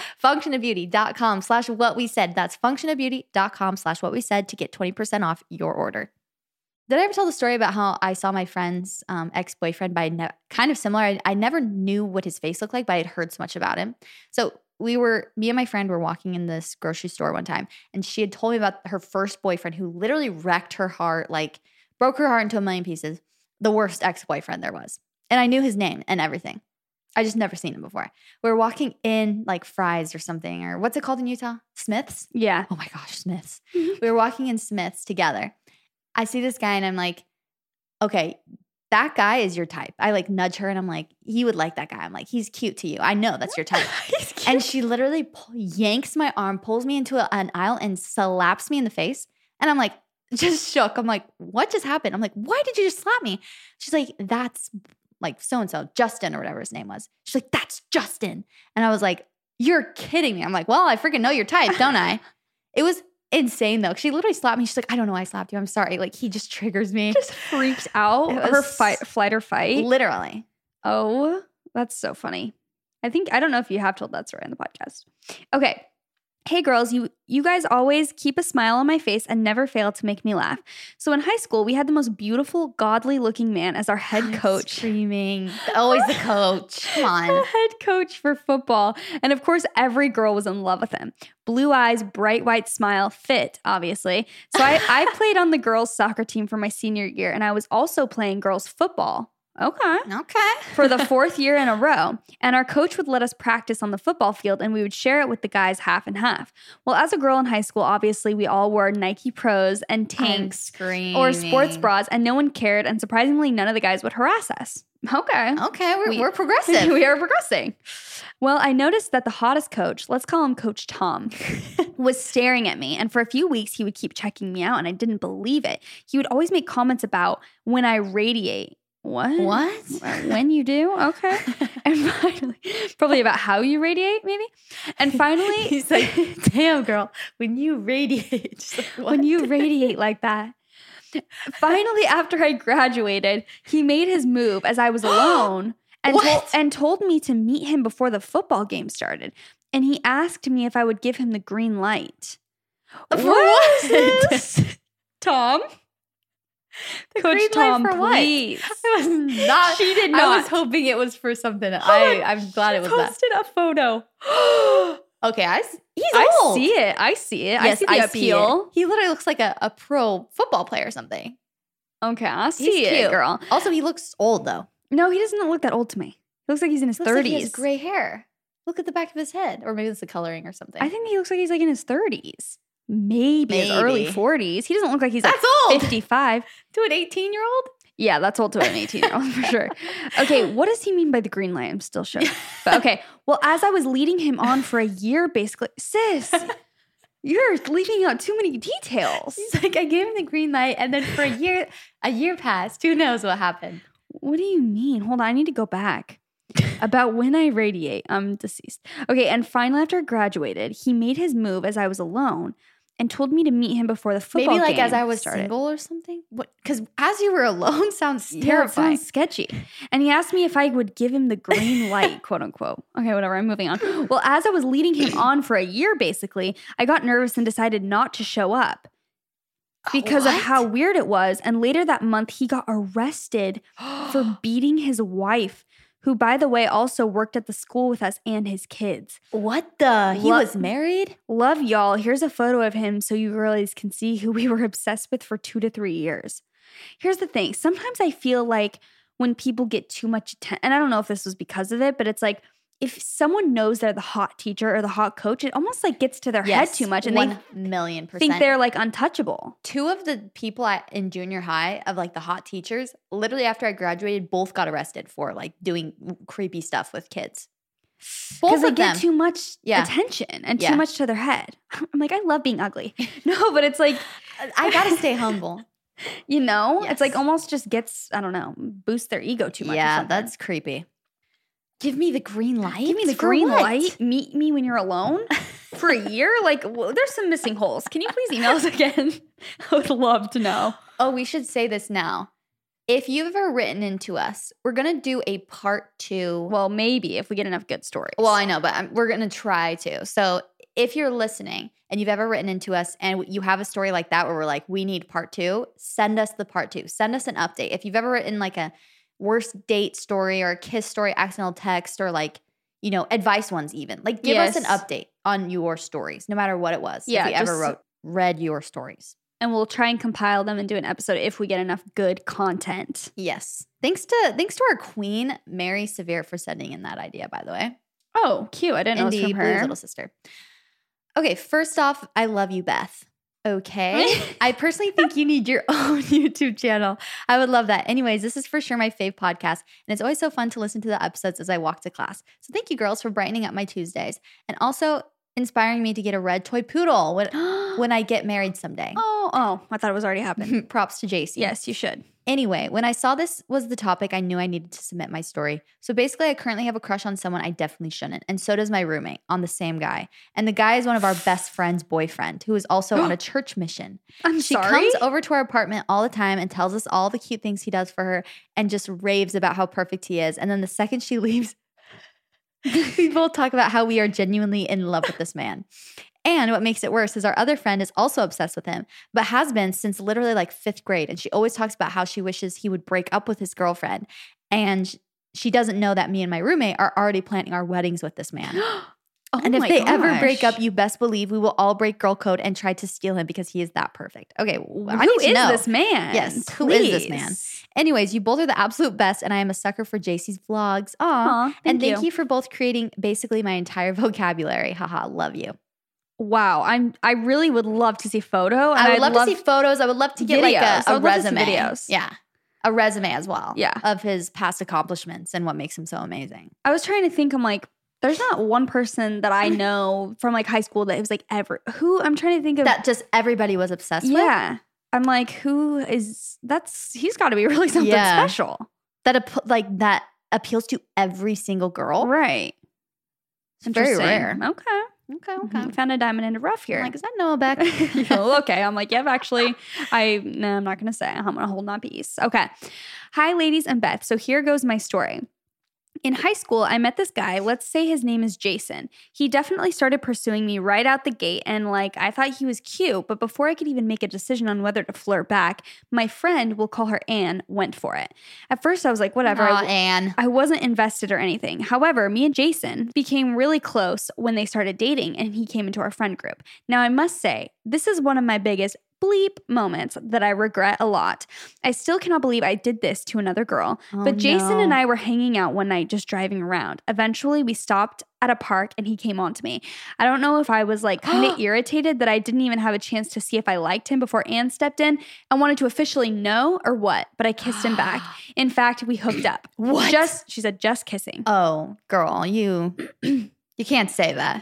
Functionofbeauty.com/whatwesaid. That's functionofbeauty.com/whatwesaid to get 20% off your order. Did I ever tell the story about how I saw my friend's ex-boyfriend, but kind of similar? I never knew what his face looked like, but I had heard so much about him. So me and my friend were walking in this grocery store one time, and she had told me about her first boyfriend who literally wrecked her heart, like broke her heart into a million pieces. The worst ex-boyfriend there was. And I knew his name and everything. I just never seen him before. We were walking in like Fry's or something, or what's it called in Utah? Smith's? Yeah. Oh my gosh, Smith's. We were walking in Smith's together. I see this guy and I'm like, okay, that guy is your type. I like nudge her and I'm like, he would like that guy. I'm like, he's cute to you. I know that's your type. He's cute. And she literally yanks my arm, pulls me into an aisle and slaps me in the face. And I'm like, just shook. I'm like, what just happened? I'm like, why did you just slap me? She's like, that's like so-and-so, Justin or whatever his name was. She's like, that's Justin. And I was like, you're kidding me. I'm like, well, I freaking know your type, don't I? It was insane though. She literally slapped me. She's like, I don't know why I slapped you. I'm sorry. Like he just triggers me. Just freaked out. Her flight or fight. Literally. Oh, that's so funny. I don't know if you have told that story on the podcast. Okay. Hey girls, you guys always keep a smile on my face and never fail to make me laugh. So in high school, we had the most beautiful, godly looking man as our head coach. Screaming. Always the coach. Come on. The head coach for football. And of course, every girl was in love with him. Blue eyes, bright white smile, fit, obviously. So I played on the girls' soccer team for my senior year, and I was also playing girls' football. Okay. For the 4th year in a row. And our coach would let us practice on the football field and we would share it with the guys half and half. Well, as a girl in high school, obviously we all wore Nike Pros and tanks or sports bras and no one cared. And surprisingly, none of the guys would harass us. Okay. We're progressive. We are progressing. Well, I noticed that the hottest coach, let's call him Coach Tom, was staring at me. And for a few weeks, he would keep checking me out and I didn't believe it. He would always make comments about when I radiate. What? When you do? Okay. And finally, probably about how you radiate, maybe. And finally, he's like, damn, girl, when you radiate. Just like, when you radiate like that. Finally, after I graduated, he made his move as I was alone and told me to meet him before the football game started. And he asked me if I would give him the green light. What? Tom? Coach Tom, please. I was not. She did not. I was hoping it was for something. I'm glad it was that. Posted a photo. Okay, he's old. I see it. Yes, I see the appeal. He literally looks like a pro football player or something. Okay, I see it, girl. Also, he looks old though. No, he doesn't look that old to me. He looks like he's in his 30s. Like he has gray hair. Look at the back of his head, or maybe it's the coloring or something. I think he looks like he's like in his 30s. Maybe his early 40s. He doesn't look like he's like old. 55. To an 18-year-old? Yeah, that's old to an 18-year-old for sure. Okay, what does he mean by the green light? I'm still shook. But okay, well, as I was leading him on for a year, basically, sis, you're leaving out too many details. He's like, I gave him the green light, and then for a year passed. Who knows what happened? What do you mean? Hold on, I need to go back. About when I radiate, I'm deceased. Okay, and finally, after I graduated, he made his move as I was alone. And told me to meet him before the football game. Maybe like as I was single or something? Because as you were alone sounds terrifying. Yeah, it sounds sketchy. And he asked me if I would give him the green light, quote unquote. Okay, whatever, I'm moving on. Well, as I was leading him on for a year, basically, I got nervous and decided not to show up. Because of how weird it was. And later that month, he got arrested for beating his wife, who, by the way, also worked at the school with us and his kids. What the? He was married? Love y'all. Here's a photo of him so you girlies can see who we were obsessed with for 2 to 3 years. Here's the thing. Sometimes I feel like when people get too much attention, and I don't know if this was because of it, but it's like if someone knows they're the hot teacher or the hot coach, it almost like gets to their head too much. And 1,000,000%. Think they're like untouchable. 2 of the people in junior high of like the hot teachers, literally after I graduated, both got arrested for like doing creepy stuff with kids. Because they get too much attention and too much to their head. I'm like, I love being ugly. No, but it's like, I gotta stay humble. You know? Yes. It's like almost just gets, I don't know, boosts their ego too much. Yeah, that's creepy. Give me the green light? Give me the green light? Meet me when you're alone? For a year? Like, there's some missing holes. Can you please email us again? I would love to know. Oh, we should say this now. If you've ever written into us, we're going to do a part 2. Well, maybe if we get enough good stories. Well, I know, but we're going to try to. So if you're listening and you've ever written into us and you have a story like that where we're like, we need part 2, send us the part 2. Send us an update. If you've ever written like a worst date story or a kiss story, accidental text, or like, you know, advice ones even. Like give us an update on your stories, no matter what it was. Yeah, if we ever read your stories. And we'll try and compile them and do an episode if we get enough good content. Yes. Thanks to our queen, Mary Severe, for sending in that idea, by the way. Oh, cute. I didn't know it was from her. Blue's little sister. Okay, first off, I love you, Beth. Okay. I personally think you need your own YouTube channel. I would love that. Anyways, this is for sure my fave podcast, and it's always so fun to listen to the episodes as I walk to class. So thank you, girls, for brightening up my Tuesdays and also inspiring me to get a red toy poodle when I get married someday. Oh, I thought it was already happening. Props to JC. Yes, you should. Anyway, when I saw this was the topic, I knew I needed to submit my story. So basically, I currently have a crush on someone I definitely shouldn't. And so does my roommate on the same guy. And the guy is one of our best friend's boyfriend who is also on a church mission. She comes over to our apartment all the time and tells us all the cute things he does for her and just raves about how perfect he is. And then the second she leaves, We both talk about how we are genuinely in love with this man. And what makes it worse is our other friend is also obsessed with him, but has been since literally like 5th grade. And she always talks about how she wishes he would break up with his girlfriend. And she doesn't know that me and my roommate are already planning our weddings with this man. And if they ever break up, you best believe we will all break girl code and try to steal him because he is that perfect. Okay, I need to know. Who is this man? Yes, Please. who is this man? Anyways, you both are the absolute best, and I am a sucker for JC's vlogs. Aw, and thank you for both creating basically my entire vocabulary. Haha, love you. Wow, I really would love to see photo. And I would love to see photos. I would love to get videos. like a resume. Videos. Yeah. A resume as well. Yeah. Of his past accomplishments and what makes him so amazing. I was trying to think, I'm like, there's not one person that I know from like high school that was like who I'm trying to think of. That just everybody was obsessed with? Yeah. I'm like, he's got to be really something special. That appeals to every single girl. Right. It's very rare. Okay. Okay. Found a diamond in the rough here. I'm like, is that Noah Beck? Okay. I'm like, actually, I'm not going to say. I'm going to hold my peace. Okay. Hi, ladies and Beth. So here goes my story. In high school, I met this guy. Let's say his name is Jason. He definitely started pursuing me right out the gate, and I thought he was cute, but before I could even make a decision on whether to flirt back, my friend, we'll call her Anne, went for it. At first, I was like, whatever. Anne. I wasn't invested or anything. However, me and Jason became really close when they started dating, and he came into our friend group. Now, I must say, this is one of my biggest bleep moments that I regret a lot. I still cannot believe I did this to another girl. But Jason and I were hanging out one night just driving around. Eventually, we stopped at a park and he came on to me. I don't know if I was kind of irritated that I didn't even have a chance to see if I liked him before Anne stepped in and wanted to officially know or what, but I kissed him back. In fact, we hooked up. What? She said, just kissing. Oh, girl, you can't say that.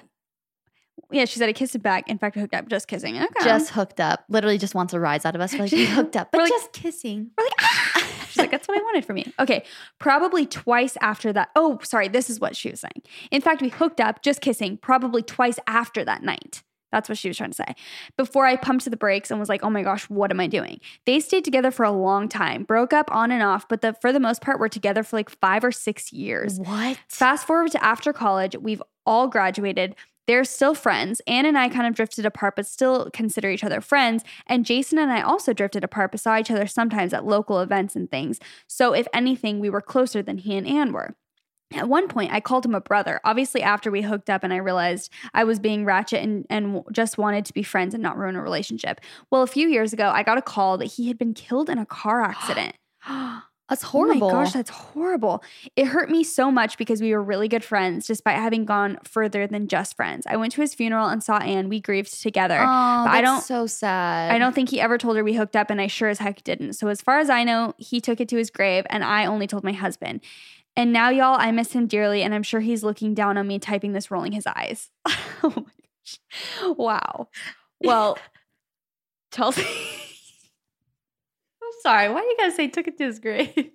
Yeah, she said I kissed it back. In fact, I hooked up. Just kissing. Okay. Just hooked up. Literally just wants a rise out of us. We're like, we hooked up, but just kissing. We're like, ah! She's like, that's what I wanted from you. Okay. Probably twice after that. Oh, sorry. This is what she was saying. In fact, we hooked up, just kissing, probably twice after that night. That's what she was trying to say. Before I pumped the brakes and was like, oh my gosh, what am I doing? They stayed together for a long time, broke up on and off, but for the most part, were together for 5 or 6 years. What? Fast forward to after college, we've all graduated. They're still friends. Anne and I kind of drifted apart, but still consider each other friends. And Jason and I also drifted apart, but saw each other sometimes at local events and things. So if anything, we were closer than he and Anne were. At one point, I called him a brother, obviously after we hooked up and I realized I was being ratchet and just wanted to be friends and not ruin a relationship. Well, a few years ago, I got a call that he had been killed in a car accident. That's horrible. Oh my gosh, that's horrible. It hurt me so much because we were really good friends despite having gone further than just friends. I went to his funeral and saw Anne. We grieved together. Oh, that's so sad. I don't think he ever told her we hooked up, and I sure as heck didn't. So as far as I know, he took it to his grave and I only told my husband. And now, y'all, I miss him dearly, and I'm sure he's looking down on me, typing this, rolling his eyes. Oh my gosh. Wow. Well, Chelsea. I'm sorry. Why do you guys say took it to his grave?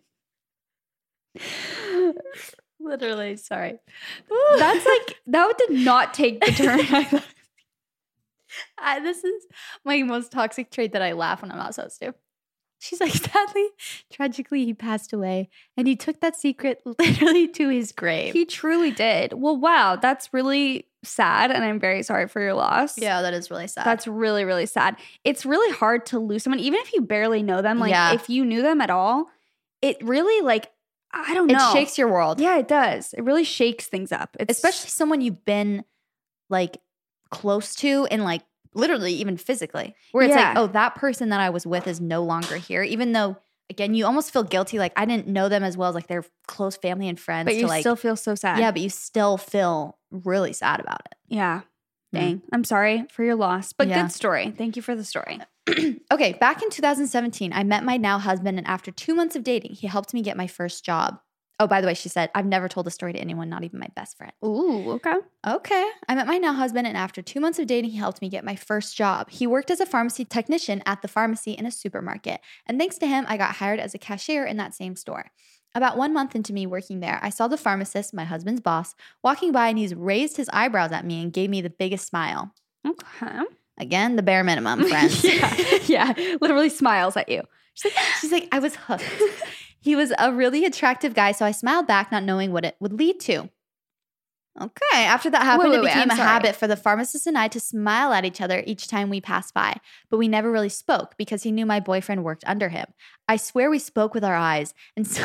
Literally, sorry. That did not take the turn I thought. This is my most toxic trait that I laugh when I'm not supposed to. She's like, sadly, tragically, he passed away, and he took that secret literally to his grave. He truly did. Well, wow, that's really sad, and I'm very sorry for your loss. Yeah, that is really sad. That's really, really sad. It's really hard to lose someone, even if you barely know them. If you knew them at all, it really, I don't know. It shakes your world. Yeah, it does. It really shakes things up. Especially someone you've been, close to and, literally even physically, where it's oh, that person that I was with is no longer here, even though, again, you almost feel guilty. I didn't know them as well as their close family and friends. But you still feel so sad. Yeah, but you still feel really sad about it. Yeah. Dang. I'm sorry for your loss, but good story. Thank you for the story. Okay, back in 2017, I met my now husband, and after 2 months of dating, he helped me get my first job. Oh, by the way, she said, I've never told the story to anyone, not even my best friend. Ooh, okay. Okay. I met my now husband, and after 2 months of dating, he helped me get my first job. He worked as a pharmacy technician at the pharmacy in a supermarket. And thanks to him, I got hired as a cashier in that same store. About 1 month into me working there, I saw the pharmacist, my husband's boss, walking by, and he's raised his eyebrows at me and gave me the biggest smile. Okay. Again, the bare minimum, friends. Yeah, literally smiles at you. She's like, I was hooked. He was a really attractive guy, so I smiled back, not knowing what it would lead to. Okay. After that happened, it became a habit for the pharmacist and I to smile at each other each time we passed by. But we never really spoke because he knew my boyfriend worked under him. I swear we spoke with our eyes. And so...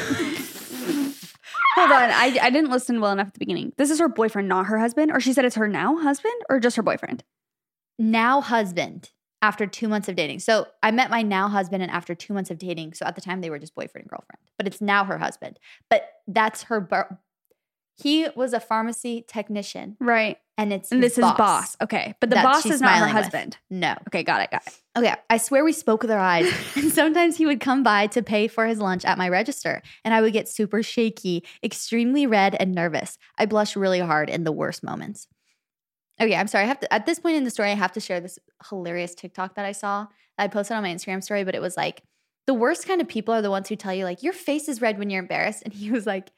Hold on. I didn't listen well enough at the beginning. This is her boyfriend, not her husband? Or she said it's her now husband or just her boyfriend? Now husband after 2 months of dating. So I met my now husband and after 2 months of dating. So at the time they were just boyfriend and girlfriend. But it's now her husband. But that's her... He was a pharmacy technician. Right. And this is boss. Okay. But the boss is not her husband. No. Okay, got it. Okay. I swear we spoke with our eyes. And sometimes he would come by to pay for his lunch at my register. And I would get super shaky, extremely red and nervous. I blushed really hard in the worst moments. Okay, I'm sorry. At this point in the story, I have to share this hilarious TikTok that I saw. I posted on my Instagram story, but it was like, the worst kind of people are the ones who tell you like, your face is red when you're embarrassed. And he's like,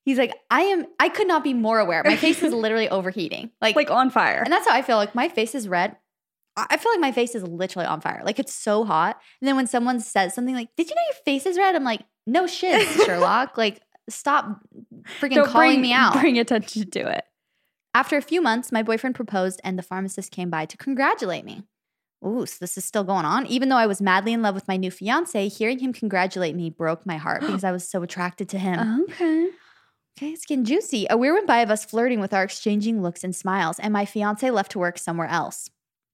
I could not be more aware. My face is literally overheating. Like on fire. And that's how I feel. Like my face is red. I feel like my face is literally on fire. Like it's so hot. And then when someone says something like, did you know your face is red? I'm like, no shit, Sherlock. Like stop freaking calling me out. Bring attention to it. After a few months, my boyfriend proposed and the pharmacist came by to congratulate me. Ooh, so this is still going on. Even though I was madly in love with my new fiance, hearing him congratulate me broke my heart because I was so attracted to him. Okay. Okay, it's getting juicy. A year went by of us flirting with our exchanging looks and smiles, and my fiance left to work somewhere else.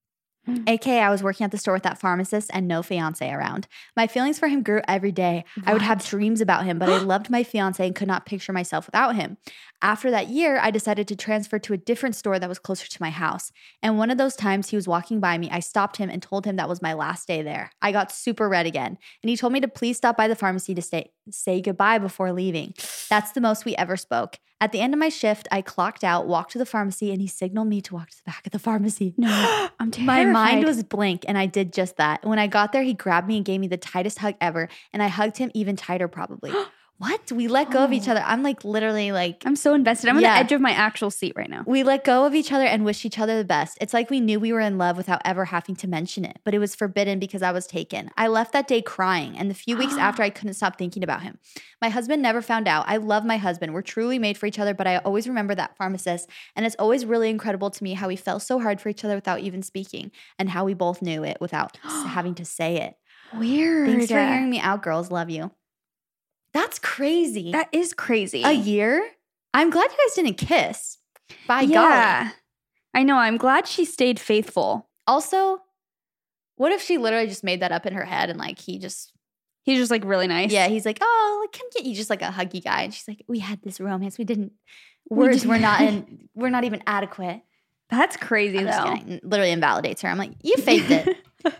AKA, I was working at the store with that pharmacist and no fiance around. My feelings for him grew every day. What? I would have dreams about him, but I loved my fiance and could not picture myself without him. After that year, I decided to transfer to a different store that was closer to my house. And one of those times he was walking by me, I stopped him and told him that was my last day there. I got super red again. And he told me to please stop by the pharmacy to say goodbye before leaving. That's the most we ever spoke. At the end of my shift, I clocked out, walked to the pharmacy, and he signaled me to walk to the back of the pharmacy. No, I'm terrified. My mind was blank, and I did just that. When I got there, he grabbed me and gave me the tightest hug ever, and I hugged him even tighter probably. What? We let go of each other. I'm like literally like... I'm so invested. I'm on the edge of my actual seat right now. We let go of each other and wish each other the best. It's like we knew we were in love without ever having to mention it, but it was forbidden because I was taken. I left that day crying, and the few weeks after, I couldn't stop thinking about him. My husband never found out. I love my husband. We're truly made for each other, but I always remember that pharmacist, and it's always really incredible to me how we fell so hard for each other without even speaking, and how we both knew it without having to say it. Weird. Thanks for hearing me out, girls. Love you. That's crazy. That is crazy. A year? I'm glad you guys didn't kiss. By golly. I know. I'm glad she stayed faithful. Also, what if she literally just made that up in her head and like he's just like really nice? Yeah, he's like, oh, like, come get you, just like a huggy guy. And she's like, we had this romance. Words were not even adequate. That's crazy though. Just kidding. Literally invalidates her. I'm like, you faked it.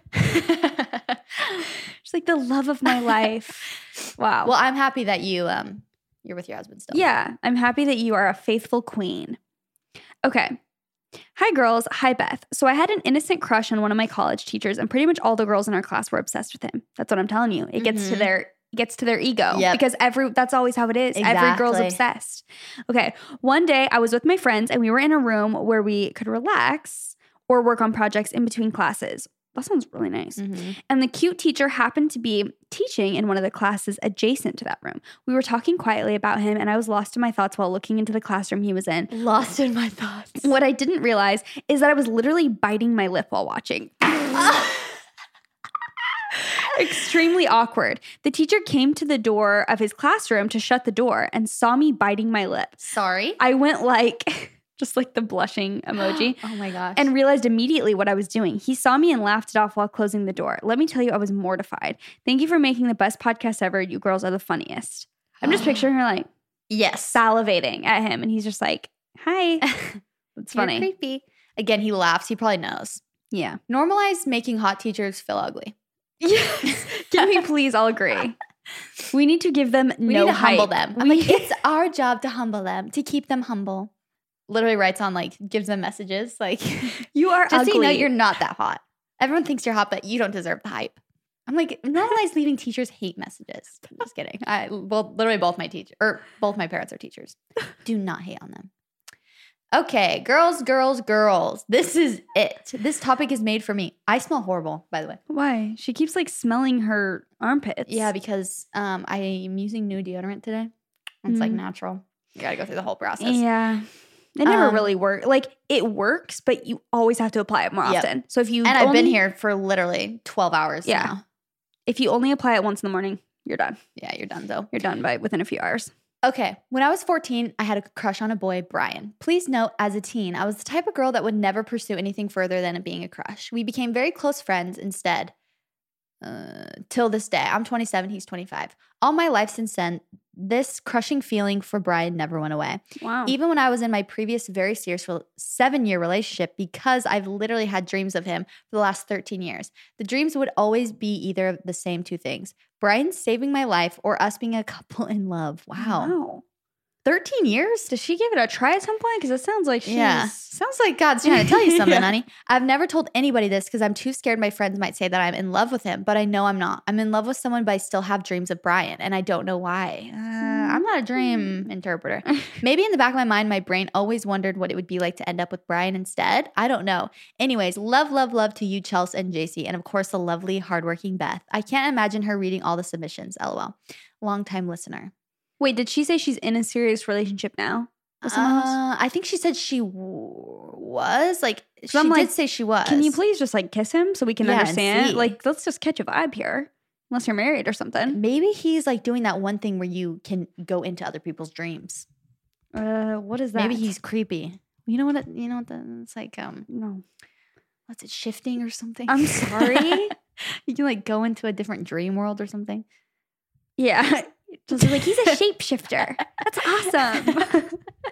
She's like the love of my life. Wow. Well, I'm happy that you're with your husband still. Yeah, I'm happy that you are a faithful queen. Okay. Hi, girls. Hi, Beth. So I had an innocent crush on one of my college teachers, and pretty much all the girls in our class were obsessed with him. That's what I'm telling you. It gets to their ego. Yep. Because that's always how it is. Exactly. Every girl's obsessed. Okay. One day I was with my friends and we were in a room where we could relax or work on projects in between classes. That sounds really nice. Mm-hmm. And the cute teacher happened to be teaching in one of the classes adjacent to that room. We were talking quietly about him, and I was lost in my thoughts while looking into the classroom he was in. Lost in my thoughts. What I didn't realize is that I was literally biting my lip while watching. Extremely awkward. The teacher came to the door of his classroom to shut the door and saw me biting my lip. Sorry? I went like... just like the blushing emoji. Oh my gosh. And realized immediately what I was doing. He saw me and laughed it off while closing the door. Let me tell you, I was mortified. Thank you for making the best podcast ever. You girls are the funniest. I'm just picturing her like, yes, salivating at him. And he's just like, hi. It's funny. You're creepy. Again, he laughs. He probably knows. Yeah. Normalize making hot teachers feel ugly. Yes. Can we please all agree? We need to give them we need to humble them. I'm like, it's our job to humble them, to keep them humble. Literally writes on, like, gives them messages. Like, you are just ugly. so you know, you're not that hot. Everyone thinks you're hot, but you don't deserve the hype. I'm like, normalize leaving teachers hate messages. I'm just kidding. Literally both my parents are teachers. Do not hate on them. Okay, girls. This is it. This topic is made for me. I smell horrible, by the way. Why? She keeps like smelling her armpits. Yeah, because I am using new deodorant today. It's like natural. You gotta go through the whole process. Yeah. It never really works. Like, it works, but you always have to apply it more often. So if you I've been here for literally 12 hours now. If you only apply it once in the morning, you're done. Yeah, you're done though. You're done within a few hours. Okay, when I was 14, I had a crush on a boy, Brian. Please note, as a teen, I was the type of girl that would never pursue anything further than it being a crush. We became very close friends instead. Till this day. I'm 27, he's 25. All my life since then, this crushing feeling for Brian never went away. Wow. Even when I was in my previous very serious 7-year relationship, because I've literally had dreams of him for the last 13 years. The dreams would always be either of the same two things. Brian saving my life or us being a couple in love. Wow. 13 years? Does she give it a try at some point? Because it sounds like she's... Yeah. Sounds like God's trying to tell you something, honey. I've never told anybody this because I'm too scared my friends might say that I'm in love with him, but I know I'm not. I'm in love with someone, but I still have dreams of Brian, and I don't know why. I'm not a dream interpreter. Maybe in the back of my mind, my brain always wondered what it would be like to end up with Brian instead. I don't know. Anyways, love, love, love to you, Chelsea and JC, and of course, the lovely, hardworking Beth. I can't imagine her reading all the submissions, LOL. Long-time listener. Wait, did she say she's in a serious relationship now with someone else? I think she said she was. Like, she did say she was. Can you please just like kiss him so we can understand? Like, let's just catch a vibe here. Unless you're married or something. Maybe he's like doing that one thing where you can go into other people's dreams. What is that? Maybe he's creepy. You know what? It's like no. What's it, shifting or something? I'm sorry. You can like go into a different dream world or something. Yeah. Just like, he's a shapeshifter. That's awesome.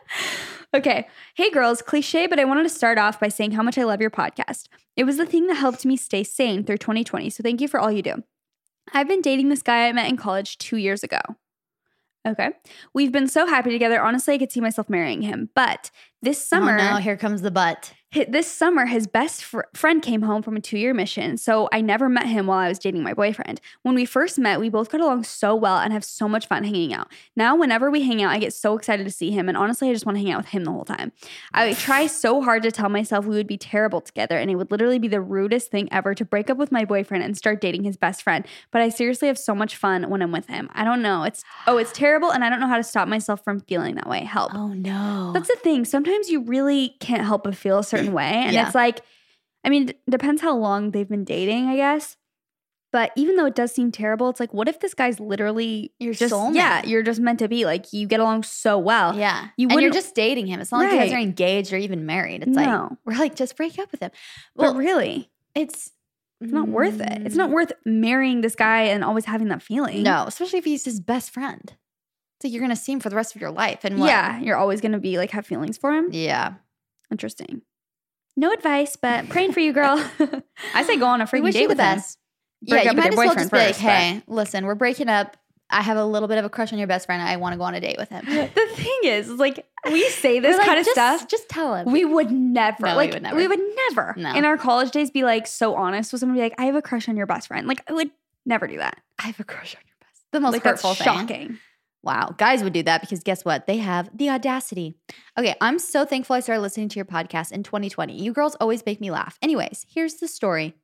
Okay. Hey, girls. Cliche, but I wanted to start off by saying how much I love your podcast. It was the thing that helped me stay sane through 2020, so thank you for all you do. I've been dating this guy I met in college 2 years ago. Okay. We've been so happy together. Honestly, I could see myself marrying him. But this summer... Oh, no. Here comes the but. This summer, his best friend came home from a 2-year mission, so I never met him while I was dating my boyfriend. When we first met, we both got along so well and have so much fun hanging out. Now, whenever we hang out, I get so excited to see him, and honestly, I just want to hang out with him the whole time. I try so hard to tell myself we would be terrible together, and it would literally be the rudest thing ever to break up with my boyfriend and start dating his best friend, but I seriously have so much fun when I'm with him. I don't know. It's terrible, and I don't know how to stop myself from feeling that way. Help. Oh, no. That's the thing. Sometimes you really can't help but feel a certain way. And it's like, I mean, it depends how long they've been dating, I guess. But even though it does seem terrible, it's like, what if this guy's literally your soulmate? Yeah, you're just meant to be. Like, you get along so well. Yeah. And you're just dating him. It's not like you guys are engaged or even married. It's like, we're like, just break up with him. Well, but really, it's not worth it. It's not worth marrying this guy and always having that feeling. No, especially if he's his best friend. So you're going to see him for the rest of your life. And yeah, you're always going to be like, have feelings for him. Yeah. Interesting. No advice, but praying for you, girl. I say go on a freaking date with us. Yeah, you might as well just be like, hey, listen, we're breaking up. I have a little bit of a crush on your best friend. I want to go on a date with him. The thing is, like, we say this kind of stuff. Just tell him. We would never. No, like, we would never. No. In our college days, be like so honest with someone. Be like, I have a crush on your best friend. Like, I would never do that. I have a crush on your best. The most hurtful thing. Shocking. Wow. Guys would do that because guess what? They have the audacity. Okay, I'm so thankful I started listening to your podcast in 2020. You girls always make me laugh. Anyways, here's the story.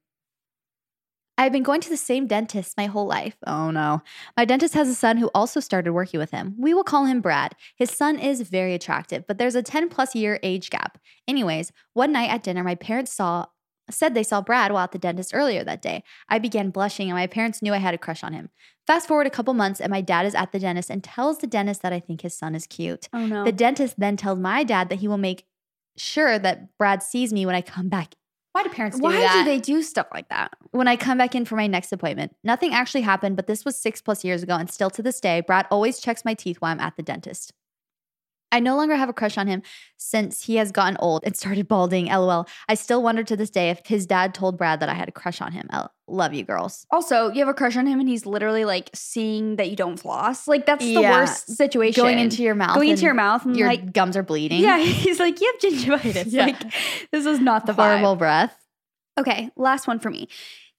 I've been going to the same dentist my whole life. Oh no. My dentist has a son who also started working with him. We will call him Brad. His son is very attractive, but there's a 10+ year age gap. Anyways, one night at dinner, my parents said they saw Brad while at the dentist earlier that day. I began blushing and my parents knew I had a crush on him. Fast forward a couple months and my dad is at the dentist and tells the dentist that I think his son is cute. Oh no. The dentist then tells my dad that he will make sure that Brad sees me when I come back. Why do parents do that? Why do they do stuff like that? When I come back in for my next appointment. Nothing actually happened, but this was 6+ years ago and still to this day, Brad always checks my teeth while I'm at the dentist. I no longer have a crush on him since he has gotten old and started balding, LOL. I still wonder to this day if his dad told Brad that I had a crush on him. Love you, girls. Also, you have a crush on him and he's literally like seeing that you don't floss. Like that's the worst situation. Going into your mouth. And your like, gums are bleeding. Yeah, he's like, you have gingivitis. Yeah. Like this is not the horrible vibe. breath. Okay, last one for me.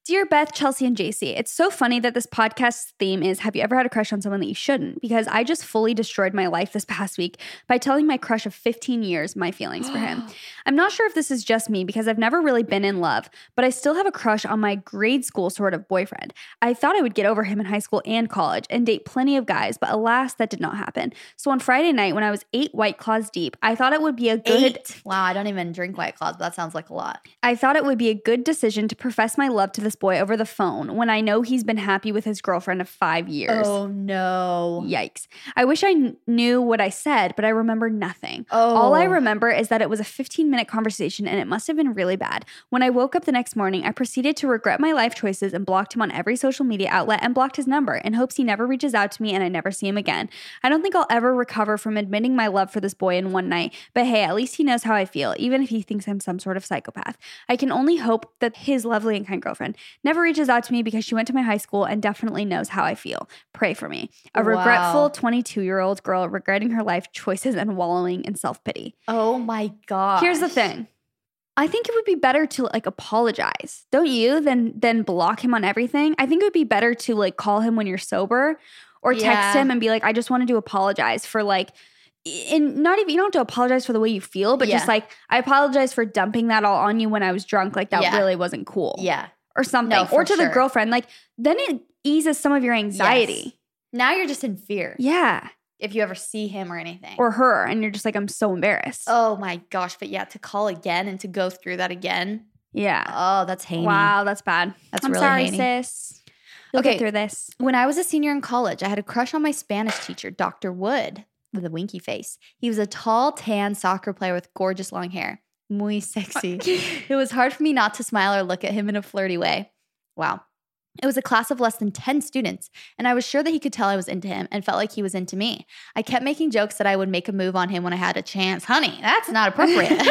Dear Beth, Chelsea, and JC, it's so funny that this podcast's theme is, have you ever had a crush on someone that you shouldn't? Because I just fully destroyed my life this past week by telling my crush of 15 years my feelings for him. I'm not sure if this is just me because I've never really been in love, but I still have a crush on my grade school sort of boyfriend. I thought I would get over him in high school and college and date plenty of guys, but alas, that did not happen. So on Friday night, when I was 8 White Claws deep, I thought it would be a good... 8? Wow, I don't even drink White Claws, but that sounds like a lot. I thought it would be a good decision to profess my love to this boy over the phone when I know he's been happy with his girlfriend of 5 years. Oh, no. Yikes. I wish I knew what I said, but I remember nothing. Oh. All I remember is that it was a 15-minute conversation and it must have been really bad. When I woke up the next morning, I proceeded to regret my life choices and blocked him on every social media outlet and blocked his number in hopes he never reaches out to me and I never see him again. I don't think I'll ever recover from admitting my love for this boy in one night, but hey, at least he knows how I feel, even if he thinks I'm some sort of psychopath. I can only hope that his lovely and kind girlfriend never reaches out to me because she went to my high school and definitely knows how I feel. Pray for me. A regretful 22-year-old girl regretting her life choices and wallowing in self-pity. Oh my God. Here's the thing. I think it would be better to like apologize, don't you, than block him on everything. I think it would be better to like call him when you're sober or text him and be like, I just wanted to apologize for like, and not even, you don't have to apologize for the way you feel, but just like, I apologize for dumping that all on you when I was drunk. Like that really wasn't cool. Yeah. Or something. No, or to sure. the girlfriend. Like then it eases some of your anxiety. Yes. Now you're just in fear. Yeah. If you ever see him or anything. Or her. And you're just like, I'm so embarrassed. Oh my gosh. But yeah, to call again and to go through that again. Yeah. Oh, that's haney. Wow, that's bad. That's I'm really sorry, haney. sis. You'll get through this. When I was a senior in college, I had a crush on my Spanish teacher, Dr. Wood, with a winky face. He was a tall, tan soccer player with gorgeous long hair. Muy sexy. It was hard for me not to smile or look at him in a flirty way. Wow. It was a class of less than 10 students, and I was sure that he could tell I was into him and felt like he was into me. I kept making jokes that I would make a move on him when I had a chance. Honey, that's not appropriate.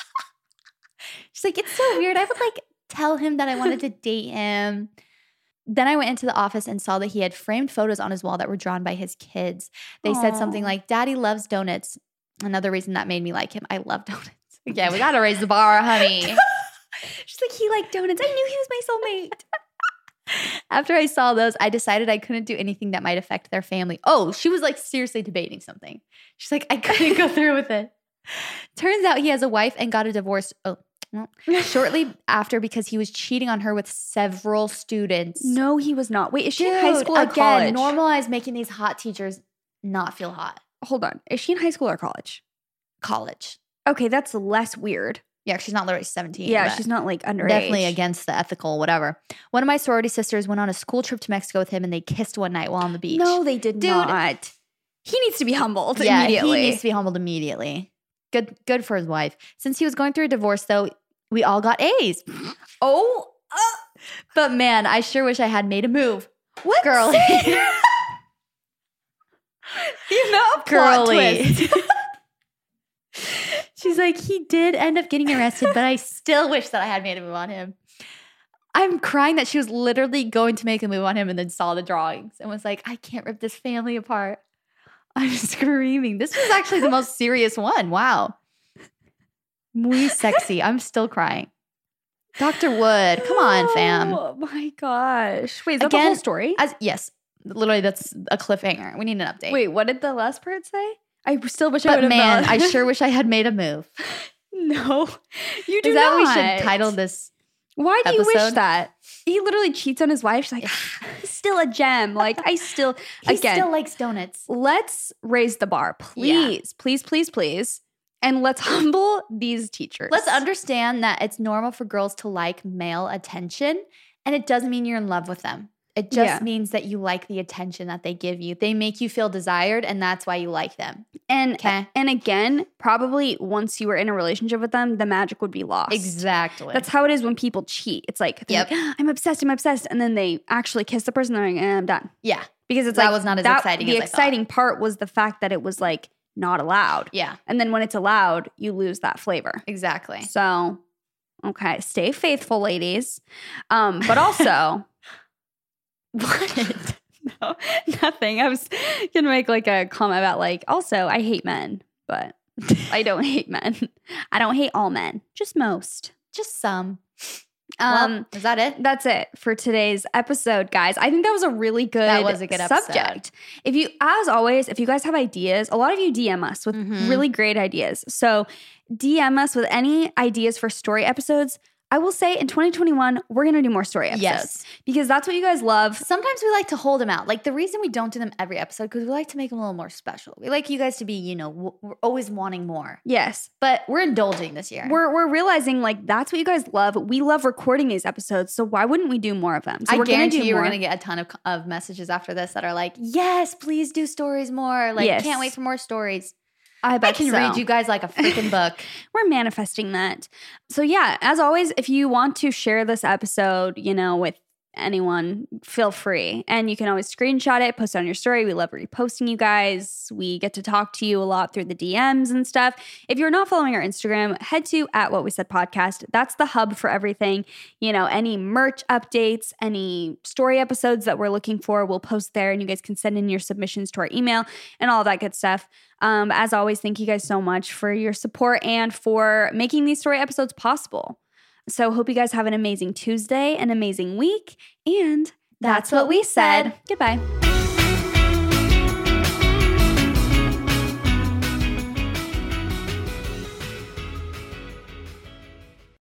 She's like, it's so weird. I would like tell him that I wanted to date him. Then I went into the office and saw that he had framed photos on his wall that were drawn by his kids. They said something like, Daddy loves donuts. Another reason that made me like him. I love donuts. Yeah, we got to raise the bar, honey. She's like, he liked donuts. I knew he was my soulmate. After I saw those, I decided I couldn't do anything that might affect their family. Oh, she was like seriously debating something. She's like, I couldn't go through with it. Turns out he has a wife and got a divorce. Oh, well, shortly after because he was cheating on her with several students. No, he was not. Wait, is she in high school or again, college? Normalize making these hot teachers not feel hot. Hold on. Is she in high school or college? College. Okay, that's less weird. Yeah, she's not literally 17. Yeah, she's not like underage. Definitely against the ethical whatever. One of my sorority sisters went on a school trip to Mexico with him and they kissed one night while on the beach. No, they did not. He needs to be humbled He immediately. needs to be humbled immediately. Good for his wife. Since he was going through a divorce, though, we all got A's. But man, I sure wish I had made a move. What? Girly. You know, plot twist. She's like, he did end up getting arrested, but I still wish that I had made a move on him. I'm crying that she was literally going to make a move on him and then saw the drawings and was like, I can't rip this family apart. I'm screaming. This was actually the most serious one. Wow. Muy sexy. I'm still crying. Dr. Wood, come on, fam. Oh my gosh. Wait, is that the whole story? Yes. Literally, that's a cliffhanger. We need an update. Wait, what did the last part say? I still wish I would have known. known. I sure wish I had made a move. No, you do Is that not. what we should title this? Why do you wish episode? that? He literally cheats on his wife. She's like, he's still a gem. Like, He still likes donuts. Let's raise the bar. Please, please, please, please. And let's humble these teachers. Let's understand that it's normal for girls to like male attention, and it doesn't mean you're in love with them. It just means that you like the attention that they give you. They make you feel desired, and that's why you like them. And again, probably once you were in a relationship with them, the magic would be lost. Exactly. That's how it is when people cheat. It's like, like, I'm obsessed. And then they actually kiss the person. They're like, I'm done. Yeah. Because it's that like, was not as exciting as I the thought. exciting part was the fact that it was like not allowed. Yeah. And then when it's allowed, you lose that flavor. Exactly. So, okay, stay faithful, ladies. But also... What? No, nothing. I was going to make like a comment about like, also, I hate men, but I don't hate men. I don't hate all men, just most. Just some. Well, is that it? That's it for today's episode, guys. I think that was a really good subject. Episode. If you, as always, if you guys have ideas, a lot of you DM us with really great ideas. So DM us with any ideas for story episodes. I will say in 2021, we're going to do more story episodes because that's what you guys love. Sometimes we like to hold them out. Like the reason we don't do them every episode because we like to make them a little more special. We like you guys to be, you know, we're always wanting more. Yes. But we're indulging this year. We're realizing like that's what you guys love. We love recording these episodes. So why wouldn't we do more of them? So I guarantee you we're going to get a ton of messages after this that are like, yes, please do stories more. Like can't wait for more stories. I can read you guys like a freaking book. We're manifesting that. So yeah, as always, if you want to share this episode, you know, with anyone, feel free. And you can always screenshot it, post it on your story. We love reposting you guys. We get to talk to you a lot through the DMs and stuff. If you're not following our Instagram, head to @WhatWeSaidPodcast. That's the hub for everything. You know, any merch updates, any story episodes that we're looking for, we'll post there and you guys can send in your submissions to our email and all that good stuff. As always, thank you guys so much for your support and for making these story episodes possible. So hope you guys have an amazing Tuesday, an amazing week, and that's what we said. Goodbye.